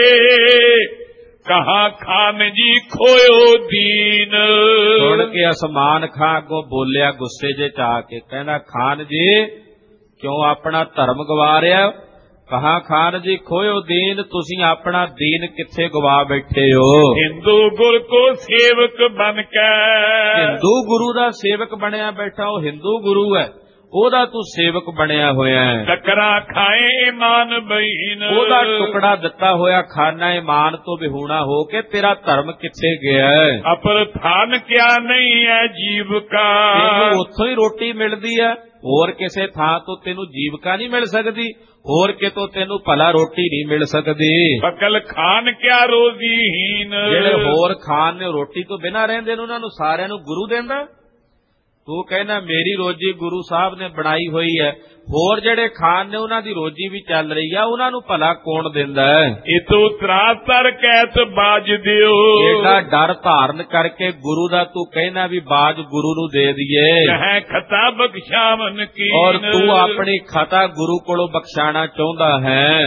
ਕਹਾ ਖਾਨ ਜੀ ਖੋਇਓ ਦੀਨ। ਸੁਣ ਕੇ ਅਸਮਾਨ ਖਾਂ ਅੱਗੋਂ ਬੋਲਿਆ ਗੁੱਸੇ ਜੇ ਚ ਆ ਕੇ, ਕਹਿੰਦਾ ਖਾਨ ਜੀ ਕਿਉਂ ਆਪਣਾ ਧਰਮ ਗਵਾ ਰਿਹਾ। ਕਹਾ ਖਾਨ ਜੀ ਖੋਇਓ ਦੀਨ, ਤੁਸੀਂ ਆਪਣਾ ਦੀਨ ਕਿੱਥੇ ਗਵਾ ਬੈਠੇ ਹੋ। ਹਿੰਦੂ ਗੁਰ ਕੋ ਸੇਵਕ ਬਨ ਕੇ। ਹਿੰਦੂ ਗੁਰੂ ਦਾ ਸੇਵਕ ਬਣਿਆ ਬੈਠਾ, ਉਹ ਹਿੰਦੂ ਗੁਰੂ ਹੈ, ਉਹਦਾ ਤੂੰ ਸੇਵਕ ਬਣਿਆ ਹੋਇਆ ਹੈ। ਟਕਰਾ ਖਾਏ ਇਮਾਨ ਬਹੀਨ, ਉਹਦਾ ਟੁਕੜਾ ਦਿੱਤਾ ਹੋਇਆ ਖਾਨਾ ਇਮਾਨ ਤੋਂ ਵਿਹੂਣਾ ਹੋ ਕੇ ਤੇਰਾ ਧਰਮ ਕਿੱਥੇ ਗਿਆ ਹੈ? ਅਪਰ ਥਾਨ ਕਿਆ ਨਹੀਂ ਹੈ ਜੀਵਕਾ, ਤੈਨੂੰ ਉੱਥੋਂ ਹੀ ਰੋਟੀ ਮਿਲਦੀ ਹੈ, ਹੋਰ ਕਿਸੇ ਥਾਂ ਤੋਂ ਤੈਨੂੰ ਜੀਵਕਾ ਨਹੀਂ ਮਿਲ ਸਕਦੀ, ਹੋਰ ਕਿਤੋਂ ਤੈਨੂੰ ਭਲਾ ਰੋਟੀ ਨਹੀਂ ਮਿਲ ਸਕਦੀ। ਪਕਲ ਖਾਨ ਕਿਆ ਰੋਜ਼ੀਹੀਨ, ਜਿਹੜੇ ਹੋਰ ਖਾਨ ਨੇ ਰੋਟੀ ਤੋਂ ਬਿਨਾਂ ਰਹਿੰਦੇ ਨੇ ਉਹਨਾਂ ਨੂੰ ਸਾਰਿਆਂ ਨੂੰ ਗੁਰੂ ਦਿੰਦਾ। ਤੂੰ ਕਹਿੰਦਾ ਮੇਰੀ ਰੋਜੀ ਗੁਰੂ ਸਾਹਿਬ ਨੇ ਬਣਾਈ ਹੋਈ ਹੈ, ਹੋਰ ਜਿਹੜੇ ਖਾਨ ਨੇ ਉਹਨਾਂ ਦੀ ਰੋਜੀ ਵੀ ਚੱਲ ਰਹੀ ਆ, ਉਹਨਾਂ ਨੂੰ ਭਲਾ ਕੌਣ ਦਿੰਦਾ ਹੈ? ਇਤੋਂ ਤਰਾਸਰ ਕਹਿਤ ਬਾਜ ਦਿਓ, ਇਹਦਾ ਡਰ ਧਾਰਨ ਕਰਕੇ ਗੁਰੂ ਦਾ ਤੂੰ ਕਹਿੰਦਾ ਵੀ ਬਾਜ ਗੁਰੂ ਨੂੰ ਦੇ ਦਈਏ। ਕਹੈ ਖਤਾ ਬਖਸ਼ਾਵਨ ਕੀ, ਔਰ ਤੂੰ ਆਪਣੀ ਖਤਾ ਗੁਰੂ ਕੋਲੋਂ ਬਖਸ਼ਾਣਾ ਚਾਹੁੰਦਾ ਹੈ।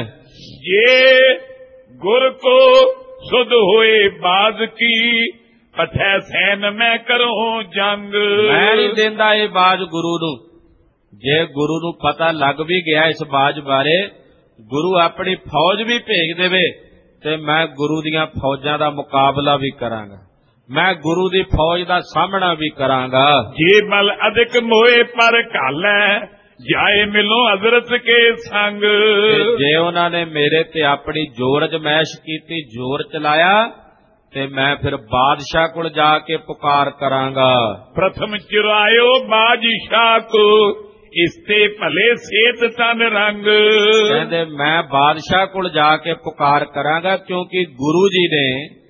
ਜੇ ਗੁਰ ਕੋ ਸੁਧ ਹੋਏ ਬਾਜ ਕੀ, ਪਥੈ ਸੈਨ ਮੈਂ ਕਰੋ ਜੰਗ। ਮੈਂ ਨਹੀਂ ਦਿੰਦਾ ਇਹ ਬਾਜ ਗੁਰੂ ਨੂੰ। ਜੇ ਗੁਰੂ ਨੂੰ ਪਤਾ ਲੱਗ ਵੀ ਗਿਆ ਇਸ ਬਾਜ ਬਾਰੇ, ਗੁਰੂ ਆਪਣੀ ਫੌਜ ਵੀ ਭੇਜ ਦੇਵੇ ਤੇ ਮੈਂ ਗੁਰੂ ਦੀਆਂ ਫੌਜਾਂ ਦਾ ਮੁਕਾਬਲਾ ਵੀ ਕਰਾਂਗਾ, ਮੈਂ ਗੁਰੂ ਦੀ ਫੌਜ ਦਾ ਸਾਹਮਣਾ ਵੀ ਕਰਾਂਗਾ। ਜੇ ਬਲ ਅਧਿਕ ਮੋਏ ਪਰ ਘਾਲੈ, ਜਾਏ ਮਿਲੋ ਹਜ਼ਰਤ ਕੇ ਸੰਗ। ਜੇ ਉਹਨਾਂ ਨੇ ਮੇਰੇ ਤੇ ਆਪਣੀ ਜ਼ੋਰ ਅਜ਼ਮਾਇਸ਼ ਕੀਤੀ, ਜ਼ੋਰ ਚਲਾਇਆ, ਤੇ ਮੈਂ ਫਿਰ ਬਾਦਸ਼ਾਹ ਕੋਲ ਜਾ ਕੇ ਪੁਕਾਰ ਕਰਾਂਗਾ। ਪ੍ਰਥਮ ਚੁਰਾਇਓ ਬਾਦਸ਼ਾਹ ਕੋ, ਇਸਤੇ ਭਲੇ ਸੇਤ ਤਨ ਰੰਗ। ਕਹਿੰਦੇ ਮੈਂ ਬਾਦਸ਼ਾਹ ਕੋਲ ਜਾ ਕੇ ਪੁਕਾਰ ਕਰਾਂਗਾ, ਕਿਉਂਕਿ ਗੁਰੂ ਜੀ ਨੇ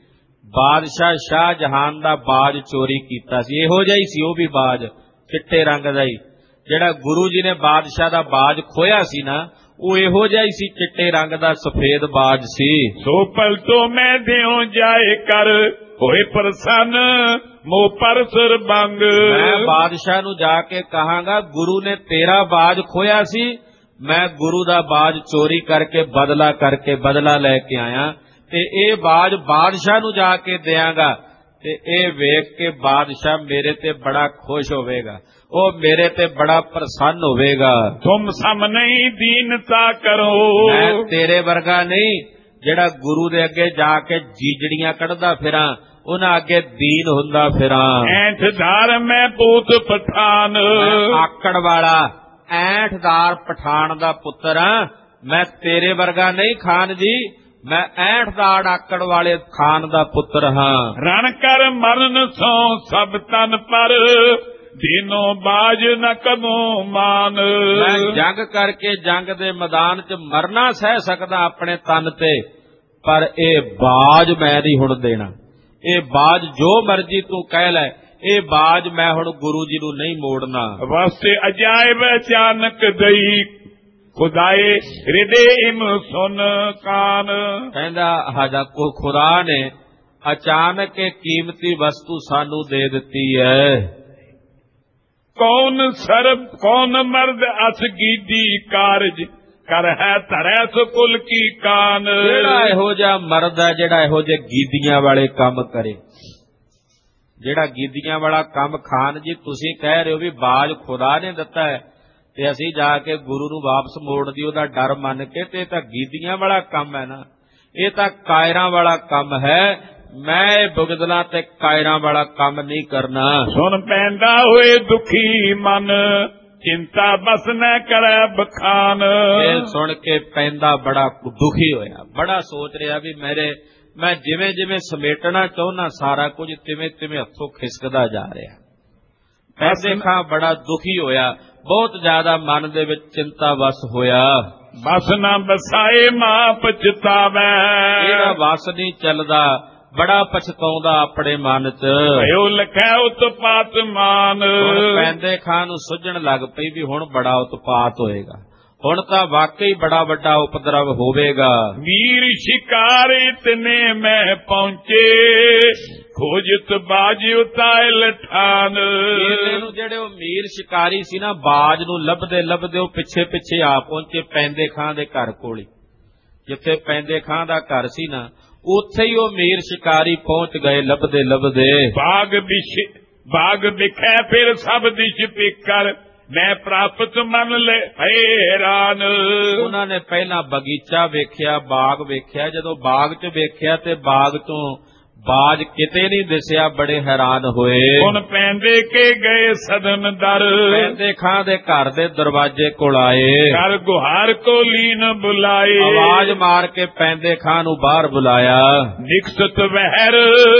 ਬਾਦਸ਼ਾਹ ਸ਼ਾਹ ਜਹਾਨ ਦਾ ਬਾਜ ਚੋਰੀ ਕੀਤਾ ਸੀ। ਇਹੋ ਜਿਹਾ ਹੀ ਸੀ ਉਹ ਵੀ ਬਾਜ, ਚਿੱਟੇ ਰੰਗ ਦਾ ਹੀ। ਜਿਹੜਾ ਗੁਰੂ ਜੀ ਨੇ ਬਾਦਸ਼ਾਹ ਦਾ ਬਾਜ ਖੋਇਆ ਸੀ ਨਾ, ਉਹ ਇਹੋ ਜਿਹਾ ਹੀ ਸੀ, ਚਿੱਟੇ ਰੰਗ ਦਾ ਸਫੇਦ ਬਾਜ ਸੀ। ਸੋ ਪਲਟੋ ਮੈਂ ਦਿਓ ਜਾਏ ਕਰ, ਹੋਏ ਪ੍ਰਸੰਨ ਮੋ ਪਰ ਸੁਰ ਬੰਗ। ਮੈਂ ਬਾਦਸ਼ਾਹ ਨੂੰ ਜਾ ਕੇ ਕਹਾਂਗਾ ਗੁਰੂ ਨੇ ਤੇਰਾ ਬਾਜ ਖੋਇਆ ਸੀ, ਮੈਂ ਗੁਰੂ ਦਾ ਬਾਜ ਚੋਰੀ ਕਰਕੇ ਬਦਲਾ ਲੈ ਕੇ ਆਇਆ, ਤੇ ਇਹ ਬਾਜ ਬਾਦਸ਼ਾਹ ਨੂੰ ਜਾ ਕੇ ਦਿਆਂਗਾ, ਤੇ ਇਹ ਵੇਖ ਕੇ ਬਾਦਸ਼ਾਹ ਮੇਰੇ ਤੇ ਬੜਾ ਖੁਸ਼ ਹੋਵੇਗਾ, ਉਹ ਮੇਰੇ ਤੇ ਬੜਾ ਪ੍ਰਸੰਨ ਹੋਵੇਗਾ। ਤੁਮ ਸਮ ਨਹੀਂ ਦੀਨਤਾ ਕਰੋ, ਮੈਂ ਤੇਰੇ ਵਰਗਾ ਨਹੀਂ ਜਿਹੜਾ ਗੁਰੂ ਦੇ ਅੱਗੇ ਜਾ ਕੇ ਜੀਜੜੀਆਂ ਕੱਢਦਾ ਫਿਰਾਂ, ਉਹਨਾਂ ਅੱਗੇ ਦੀਨ ਹੁੰਦਾ ਫਿਰਾਂ। ਐਂਠਦਾਰ ਮੈਂ ਪੂਤ ਪਠਾਨ, ਆਕੜ ਵਾਲਾ ਐਂਠਦਾਰ ਪਠਾਨ ਦਾ ਪੁੱਤਰ ਹਾਂ, ਮੈਂ ਤੇਰੇ ਵਰਗਾ ਨਹੀਂ ਖਾਨ ਜੀ, ਮੈਂ ਐਂਠਦਾਰ ਆਕੜ ਵਾਲੇ ਖਾਨ ਦਾ ਪੁੱਤਰ ਹਾਂ। ਰਣ ਕਰ ਮਰਨ ਸੋ ਸਭ ਤਨ ਪਰ, ਦੀਨੋ ਬਾਜ ਨ ਕਦੋਂ ਮਾਨ। ਮੈਂ ਜੰਗ ਕਰਕੇ ਜੰਗ ਦੇ ਮੈਦਾਨ 'ਚ ਮਰਨਾ ਸਹਿ ਸਕਦਾ ਆਪਣੇ ਤਨ ਤੇ, ਪਰ ਇਹ ਬਾਜ ਮੈਂ ਨਹੀਂ ਹੁਣ ਦੇਣਾ। ਇਹ ਬਾਜ ਜੋ ਮਰਜੀ ਤੂੰ ਕਹਿ ਲੈ, ਇਹ ਬਾਜ ਮੈਂ ਹੁਣ ਗੁਰੂ ਜੀ ਨੂੰ ਨਹੀਂ ਮੋੜਨਾ। ਵਾਸਤੇ ਅਜਾਇਬ ਅਚਾਨਕ ਦਈ, ਖੁਦਾਏ ਹਿਰਦੇ ਇਮ ਸੁਨ ਕਾਨ। ਕਹਿੰਦਾ ਹਾਜਾ ਕੋ ਖੁਦਾ ਨੇ ਅਚਾਨਕ ਇਹ ਕੀਮਤੀ ਵਸਤੂ ਸਾਨੂੰ ਦੇ ਦਿੱਤੀ ਹੈ। ਕੌਣ ਮਰਦ ਅਸ ਗੀਦੀ ਕਾਰਜ, ਕਰ ਹੈ ਧਰੈ ਸੋ ਕੁਲ ਕੀ ਕਾਨ। ਜਿਹੜਾ ਇਹੋ ਜਿਹਾ ਮਰਦ ਹੈ ਜਿਹੜਾ ਇਹੋ ਜਿਹੇ ਗੀਦੀਆਂ ਵਾਲੇ ਕੰਮ ਕਰੇ, ਜਿਹੜਾ ਗੀਦੀਆਂ ਵਾਲਾ ਕੰਮ। ਖਾਨ ਜੀ ਤੁਸੀਂ ਕਹਿ ਰਹੇ ਹੋ ਵੀ ਬਾਜ ਖੁਦਾ ਨੇ ਦਿੱਤਾ ਹੈ, ਤੇ ਅਸੀਂ ਜਾ ਕੇ ਗੁਰੂ ਨੂੰ ਵਾਪਸ ਮੋੜਨ ਦੀ ਉਹਦਾ ਡਰ ਮੰਨ ਕੇ, ਤੇ ਇਹ ਤਾਂ ਗੀਦੀਆਂ ਵਾਲਾ ਕੰਮ ਹੈ ਨਾ, ਇਹ ਤਾਂ ਕਾਇਰਾਂ ਵਾਲਾ ਕੰਮ ਹੈ। ਮੈਂ ਬੁਗਦਲਾਂ ਤੇ ਕਾਇਰਾਂ ਵਾਲਾ ਕੰਮ ਨਹੀਂ ਕਰਨਾ। ਸੁਣ ਪੈਂਦਾ ਹੋਏ ਦੁਖੀ ਮਨ, ਚਿੰਤਾ ਬਸ ਨਾ ਕਰੈ ਬਖਾਨ। ਇਹ ਸੁਣ ਕੇ ਪੈਂਦਾ ਬੜਾ ਦੁਖੀ ਹੋਇਆ, ਬੜਾ ਸੋਚ ਰਿਹਾ ਵੀ ਮੈਂ ਜਿਵੇਂ ਜਿਵੇਂ ਸਮੇਟਣਾ ਚਾਹੁੰਦਾ ਸਾਰਾ ਕੁਝ, ਤਿਵੇਂ ਤਿਵੇਂ ਹੱਥੋਂ ਖਿਸਕਦਾ ਜਾ ਰਿਹਾ। ਪੈਸੇ ਖਾਂ ਬੜਾ ਦੁਖੀ ਹੋਇਆ, ਬਹੁਤ ਜ਼ਿਆਦਾ ਮਨ ਦੇ ਵਿੱਚ ਚਿੰਤਾ ਵਸ ਹੋਇਆ। ਬਸ ਨਾ ਬਸਾਏ ਮਾਂ ਪਛਤਾਵੈ, ਇਹਦਾ ਵਸ ਨਹੀਂ ਚੱਲਦਾ, ਬੜਾ ਪਛਤਾਉਂਦਾ ਆਪਣੇ ਮਨ 'ਚ। ਭਇਓ ਲਖੈ ਉਤਪਾਤ ਮਾਨ। ਪੈਂਦੇ ਖਾਂ ਨੂੰ ਸੁਝਣ ਲੱਗ ਪਈ ਵੀ ਹੁਣ ਬੜਾ ਉਤਪਾਤ ਹੋਏਗਾ, ਹੁਣ ਤਾਂ ਵਾਕਈ ਬੜਾ ਵੱਡਾ ਉਪਦਰਵ ਹੋਵੇਗਾ। ਵੀਰ ਸ਼ਿਕਾਰ ਇਤਨੇ ਮੈਂ ਪਹੁੰਚੇ, ਖੋਜਤ ਬਾਜ ਉਤਾਏ ਲਠਾਨ। ਇਹਨੂੰ ਜਿਹੜੇ ਉਹ ਮੀਰ ਸ਼ਿਕਾਰੀ ਸੀ ਨਾ, ਬਾਜ ਨੂੰ ਲੱਭਦੇ ਉਹ ਪਿੱਛੇ ਆ ਪਹੁੰਚੇ ਪੈਂਦੇ ਖਾਂ ਦੇ ਘਰ ਕੋਲ ਹੀ। ਜਿੱਥੇ ਪੈਂਦੇ ਖਾਂ ਦਾ ਘਰ ਸੀ ਨਾ, ਉੱਥੇ ਹੀ ਉਹ ਮੀਰ ਸ਼ਿਕਾਰੀ ਪਹੁੰਚ ਗਏ ਲੱਭਦੇ। ਬਾਗ ਵਿਖੈ ਫਿਰ ਸਭ ਦਿਸ਼ ਪਿਕਰ, ਮੈਂ ਪ੍ਰਾਪਤ ਮਨ ਲੈ ਹੈਰਾਨ। ਉਹਨਾਂ ਨੇ ਪਹਿਲਾਂ ਬਗੀਚਾ ਵੇਖਿਆ, ਬਾਗ ਵੇਖਿਆ। ਜਦੋਂ ਬਾਗ 'ਚ ਵੇਖਿਆ ਤੇ ਬਾਗ 'ਚੋਂ ਬਾਜ ਕਿਤੇ ਨਹੀਂ ਦਿਸਿਆ, ਬੜੇ ਹੈਰਾਨ ਹੋਏ। ਹੁਣ ਪੈਂਦੇ ਕੇ ਗਏ ਸਦਨ ਦਰ, ਪੈਂਦੇ ਖਾਂ ਦੇ ਘਰ ਦੇ ਦਰਵਾਜ਼ੇ ਕੋਲ ਆਏ। ਕਰ ਗੁਹਾਰ ਕੋ ਲੀਨ ਬੁਲਾਏ, ਆਵਾਜ਼ ਮਾਰ ਕੇ ਪੈਂਦੇ ਖਾਂ ਨੂੰ ਬਾਹਰ ਬੁਲਾਇਆ। ਨਿਕਸਤ ਵਹਿਰ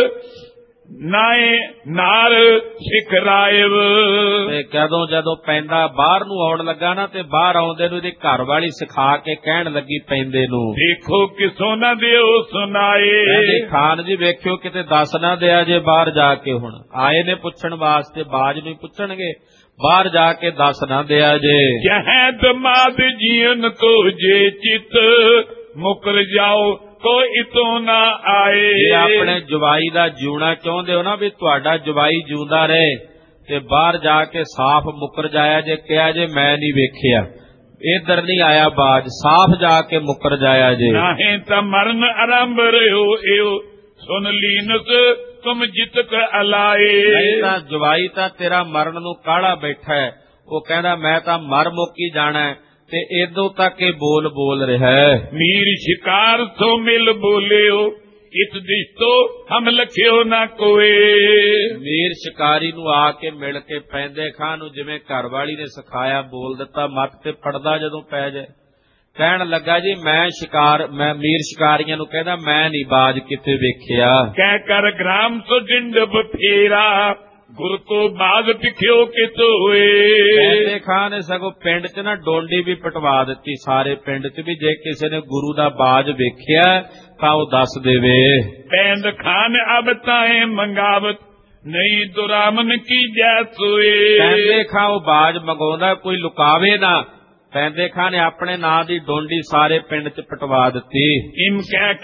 ਨਾਏ ਨਾਰ ਸਿਖਰਾਇਵ, ਤੇ ਜਦੋਂ ਪੈਂਦਾ ਬਾਹਰ ਨੂੰ ਆਉਣ ਲੱਗਾ ਨਾ, ਤੇ ਬਾਹਰ ਆਉਂਦੇ ਨੂੰ ਇਹਦੀ ਘਰ ਵਾਲੀ ਸਿਖਾ ਕੇ ਕਹਿਣ ਲੱਗੀ ਪੈਂਦੇ ਨੂੰ, ਦੇਖੋ ਕਿਸੋਂ ਨਾ ਦਿਓ ਸੁਣਾਏ। ਖਾਨ ਜੀ ਵੇਖਿਓ ਕਿਤੇ ਦੱਸ ਨਾ ਦਿਆ ਜੇ ਬਾਹਰ ਜਾ ਕੇ। ਹੁਣ ਆਏ ਨੇ ਪੁੱਛਣ ਵਾਸਤੇ, ਬਾਜ ਨੂੰ ਪੁੱਛਣਗੇ, ਬਾਹਰ ਜਾ ਕੇ ਦੱਸ ਨਾ ਦਿਆ ਜੇ। ਜਹੈ ਦਮਾਦ ਜੀਨ ਕੋ ਜੇ ਚਿਤ ਮੁਕਰ ਜਾਓ ਕੋਈ ਇਤੋਂ ਨਾ ਆਏ। ਜੇ ਆਪਣੇ ਜਵਾਈ ਦਾ ਜਿਉਣਾ ਚਾਹੁੰਦੇ ਹੋ ਨਾ, ਵੀ ਤੁਹਾਡਾ ਜਵਾਈ ਜਿਉਂਦਾ ਰਹੇ, ਤੇ ਬਾਹਰ ਜਾ ਕੇ ਸਾਫ਼ ਮੁਕਰ ਜਾਇਆ ਜੇ। ਕਿਹਾ ਜੇ ਮੈਂ ਨਹੀਂ ਵੇਖਿਆ, ਇਧਰ ਨਹੀਂ ਆਇਆ ਬਾਜ, ਸਾਫ਼ ਜਾ ਕੇ ਮੁਕਰ ਜਾਇਆ ਜੇ। ਨਾਹੀਂ ਤਾਂ ਮਰਨ ਆਰੰਭ ਰਿਓ ਏਓ ਸੁਨ ਲੀਨਸ ਤੁਮ ਜਿਤਕ ਅਲਾਏ। ਨਹੀਂ ਤਾਂ ਜਵਾਈ ਤਾਂ ਤੇਰਾ ਮਰਨ ਨੂੰ ਕਾਹਲਾ ਬੈਠਾ ਹੈ, ਉਹ ਕਹਿੰਦਾ ਮੈਂ ਤਾਂ ਮਰ ਮੁੱਕੀ ਜਾਣਾ, ਤੇ ਇਦੋਂ ਤੱਕ ਇਹ ਬੋਲ ਰਿਹਾ ਹੈ। ਮੀਰ ਸ਼ਿਕਾਰ ਤੋਂ ਮਿਲ ਬੋਲਿਓ ਇਸ ਦਿਸ਼ਤੋ ਹਮ ਲਖਿਓ ਨਾ ਕੋਏ। ਮੀਰ ਸ਼ਿਕਾਰੀ ਨੂੰ ਆ ਕੇ ਮਿਲ ਕੇ ਪੈਂਦੇ ਖਾਂ ਨੂੰ ਜਿਵੇਂ ਘਰ ਵਾਲੀ ਨੇ ਸਿਖਾਇਆ ਬੋਲ ਦਿੱਤਾ, ਮੱਤ ਤੇ ਪੜਦਾ ਜਦੋਂ ਪੈ ਜਾਏ। ਕਹਿਣ ਲੱਗਾ ਜੀ ਮੈਂ ਮੀਰ ਸ਼ਿਕਾਰੀਆਂ ਨੂੰ ਕਹਿੰਦਾ ਮੈਂ ਨਹੀਂ ਬਾਜ ਕਿਤੇ ਵੇਖਿਆ। ਕਹਿ ਕਰ ਗ੍ਰਾਮ ਤੋਂ ਡਿੰਡ ਬਥੇਰਾ ਗੁਰ ਕੋ ਬਾਜ ਪਿਖਿਓ ਕਿਤ ਹੋਏ। ਪੈਂਦੇ ਖਾਂ ਨੇ ਸਗੋਂ ਪਿੰਡ 'ਚ ਨਾ ਡੋਂਡੀ ਵੀ ਪਟਵਾ ਦਿੱਤੀ, ਸਾਰੇ ਪਿੰਡ 'ਚ ਵੀ ਜੇ ਕਿਸੇ ਨੇ ਗੁਰੂ ਦਾ ਬਾਜ ਵੇਖਿਆ ਤਾਂ ਉਹ ਦੱਸ ਦੇਵੇ। ਪੈਂਦ ਖਾਨ ਅਬ ਤਾਏ ਮੰਗਾਵਤ ਨਹੀਂ ਦੁਰਾਮਨ ਕੀ ਜੈ ਸੋਏ। ਪੈਂਦੇ ਖਾਂ ਉਹ ਬਾਜ ਮੰਗਾਉਂਦਾ, ਕੋਈ ਲੁਕਾਵੇ ਨਾ। ਪੈਂਦੇ ਖਾਂ ਨੇ ਆਪਣੇ ਨਾਂ ਦੀ ਡੋਂਡੀ ਸਾਰੇ ਪਿੰਡ 'ਚ ਪਟਵਾ ਦਿੱਤੀ। ਇਮ ਕਹਿ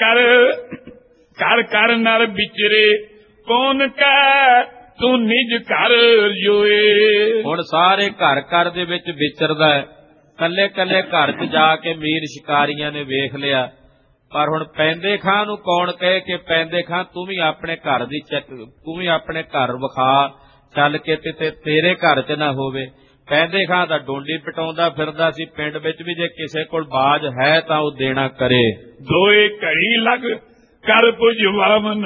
ਕਰ ਕਰ ਨਰ ਵਿਚਰੇ ਕੌਣ ਕਹਿ ਤੂੰ ਨਿਜ ਘਰ ਜੋਏ। ਹੁਣ ਸਾਰੇ ਘਰ ਦੇ ਵਿੱਚ ਵਿਚਰਦਾ ਹੈ, ਕੱਲੇ ਕੱਲੇ ਘਰ 'ਚ ਜਾ ਕੇ ਮੀਰ ਸ਼ਿਕਾਰੀਆਂ ਨੇ ਵੇਖ ਲਿਆ। ਪਰ ਹੁਣ ਪੈਂਦੇ ਖਾਂ ਨੂੰ ਕੌਣ ਕਹੇ ਕਿ ਪੈਂਦੇ ਖਾਂ ਤੂੰ ਵੀ ਆਪਣੇ ਘਰ ਦੀ ਤੂੰ ਵੀ ਆਪਣੇ ਘਰ ਵਿਖਾ ਚੱਲ ਕੇ, ਤੇ ਤੇਰੇ ਘਰ 'ਚ ਨਾ ਹੋਵੇ। ਪੈਂਦੇ ਖਾਂ ਦਾ ਡੋਂਡੀ ਪਟਾਉਂਦਾ ਫਿਰਦਾ ਸੀ ਪਿੰਡ ਵਿੱਚ ਵੀ, ਜੇ ਕਿਸੇ ਕੋਲ ਬਾਜ ਹੈ ਤਾਂ ਉਹ ਦੇਣਾ ਕਰੇ। ਦੋਏ ਘੜੀ ਲੱਗ ਕਰ ਪੁਜਵਾਵਨ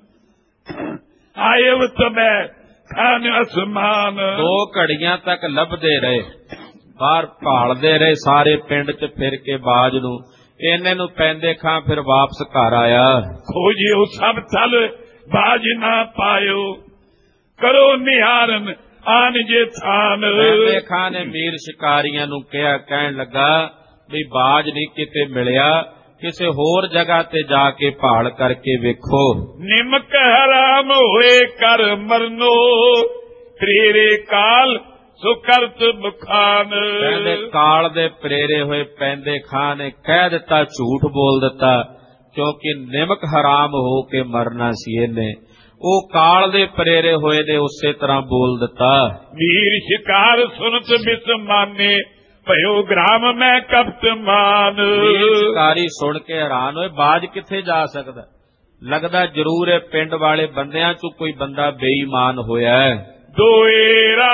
ਆਇਵ ਤਬੈ ਖਾਨ ਅਸਮਾਨ। 2 ਘੜੀਆਂ ਤੱਕ ਲੱਭਦੇ ਰਹੇ, ਬਾਹਰ ਭਾਲਦੇ ਰਹੇ ਸਾਰੇ ਪਿੰਡ 'ਚ ਫਿਰ ਕੇ ਬਾਜ ਨੂੰ। ਇਹਨੇ ਨੂੰ ਪੈਂਦੇ ਖਾਂ ਫਿਰ ਵਾਪਸ ਘਰ ਆਇਆ। ਖੋਜਿਓ ਸਭ ਥਲ ਬਾਜ ਨਾ ਪਾਇਓ ਕਰੋ ਨਿਹਾਰਨ ਆਨ ਜੇ ਥਾਨ। ਪੈਂਦੇ ਖਾਂ ਨੇ ਮੀਰ ਸ਼ਿਕਾਰੀਆਂ ਨੂੰ ਕਿਹਾ, ਕਹਿਣ ਲੱਗਾ ਵੀ ਬਾਜ ਨਹੀਂ ਕਿਤੇ ਮਿਲਿਆ, ਕਿਸੇ ਹੋਰ ਜਗ੍ਹਾ ਤੇ ਜਾ ਕੇ ਭਾਲ ਕਰਕੇ ਵੇਖੋ। ਨਿਮਕ ਹਰਾਮ ਹੋਏ ਕਰ ਮਰਨੋ ਤੇਰੇ ਕਾਲ ਸੁਕਰਤ ਬਖਾਨ। ਕਹਿੰਦੇ ਕਾਲ ਦੇ ਪ੍ਰੇਰੇ ਹੋਏ ਪੈਂਦੇ ਖਾਂ ਨੇ ਕਹਿ ਦਿੱਤਾ, ਝੂਠ ਬੋਲ ਦਿੱਤਾ, ਕਿਉਂਕਿ ਨਿਮਕ ਹਰਾਮ ਹੋ ਕੇ ਮਰਨਾ ਸੀ ਇਹਨੇ। ਉਹ ਕਾਲ ਦੇ ਪ੍ਰੇਰੇ ਹੋਏ ਨੇ ਉਸੇ ਤਰ੍ਹਾਂ ਬੋਲ ਦਿੱਤਾ। ਵੀਰ ਸ਼ਿਕਾਰ ਸੁਨਤ ਬਿਸਮਾਨੇ ਭਇਓ ਗ੍ਰਾਮ ਮੈਂ ਕਪਤ ਮਾਨ। ਸ਼ਿਕਾਰੀ ਸੁਣ ਕੇ ਹੈਰਾਨ ਹੋਏ, ਬਾਜ ਕਿੱਥੇ ਜਾ ਸਕਦਾ, ਲੱਗਦਾ ਜ਼ਰੂਰ ਇਹ ਪਿੰਡ ਵਾਲੇ ਬੰਦਿਆਂ ਚੋਂ ਕੋਈ ਬੰਦਾ ਬੇਈਮਾਨ ਹੋਇਆ ਹੈ। ਦੋਏਰਾ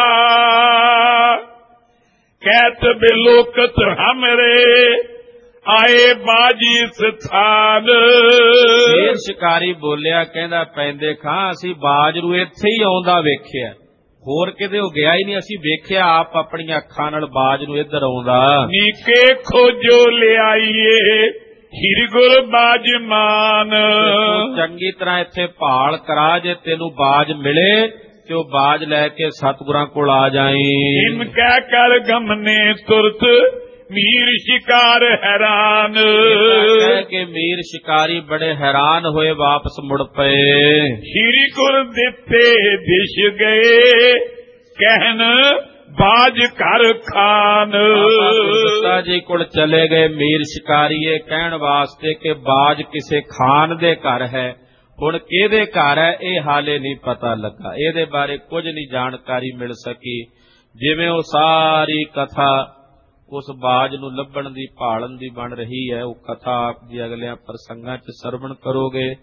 ਕਹਿਤ ਬਿਲੋਕਤ ਹਮਰੇ ਆਏ ਬਾਜੀ ਸਥਾਨ। ਫੇਰ ਸ਼ਿਕਾਰੀ ਬੋਲਿਆ, ਕਹਿੰਦਾ ਪੈਂਦੇ ਖਾਂ ਅਸੀਂ ਬਾਜ ਨੂੰ ਇੱਥੇ ਹੀ ਆਉਂਦਾ ਵੇਖਿਆ, ਹੋਰ ਕਿਤੇ ਉਹ ਗਿਆ ਹੀ ਨਹੀਂ, ਅਸੀਂ ਵੇਖਿਆ ਆਪ ਆਪਣੀਆਂ ਅੱਖਾਂ ਨਾਲ ਬਾਜ ਨੂੰ ਇੱਧਰ ਆਉਂਦਾ। ਨੀਕੇ ਖੋਜੋ ਲਿਆਈਏ ਹੀਰ ਗੁਰ ਬਾਜ ਮਾਨ। ਚੰਗੀ ਤਰ੍ਹਾਂ ਇੱਥੇ ਭਾਲ ਕਰਾ, ਜੇ ਤੈਨੂੰ ਬਾਜ ਮਿਲੇ ਤੇ ਉਹ ਬਾਜ ਲੈ ਕੇ ਸਤਿਗੁਰਾਂ ਕੋਲ ਆ ਜਾਈ। ਇਮ ਕਹਿ ਕਰ ਗਮਨੇ ਤੁਰਤ ਮੀਰ ਸ਼ਿਕਾਰ ਹੈਰਾਨ। ਕਹਿ ਕੇ ਮੀਰ ਸ਼ਿਕਾਰੀ ਬੜੇ ਹੈਰਾਨ ਹੋਏ ਵਾਪਸ ਮੁੜ ਪਏ। ਸ਼੍ਰੀ ਗੁਰ ਦਿੱਤੇ ਦਿਸ਼ ਗਏ ਕਹਿਣ ਬਾਜ ਘਰ ਖਾਨ। ਗੁਰਦੱਤਾ ਜੀ ਕੋਲ ਚਲੇ ਗਏ ਮੀਰ ਸ਼ਿਕਾਰੀਏ ਕਹਿਣ ਵਾਸਤੇ ਕਿ ਬਾਜ ਕਿਸੇ ਖਾਨ ਦੇ ਘਰ ਹੈ। ਹੁਣ ਕਿਹਦੇ ਘਰ ਹੈ ਇਹ ਹਾਲੇ ਨਹੀਂ ਪਤਾ ਲੱਗਾ, ਇਹਦੇ ਬਾਰੇ ਕੁਝ ਨਹੀਂ ਜਾਣਕਾਰੀ ਮਿਲ ਸਕੀ। ਜਿਵੇਂ ਉਹ ਸਾਰੀ ਕਥਾ ਉਸ ਬਾਜ ਨੂੰ ਲੱਭਣ ਦੀ ਭਾਲਣ ਦੀ ਬਣ ਰਹੀ ਹੈ, ਉਹ ਕਥਾ ਆਪ ਜੀ ਅਗਲਿਆਂ ਪ੍ਰਸੰਗਾਂ 'ਚ ਸਰਵਣ ਕਰੋਗੇ।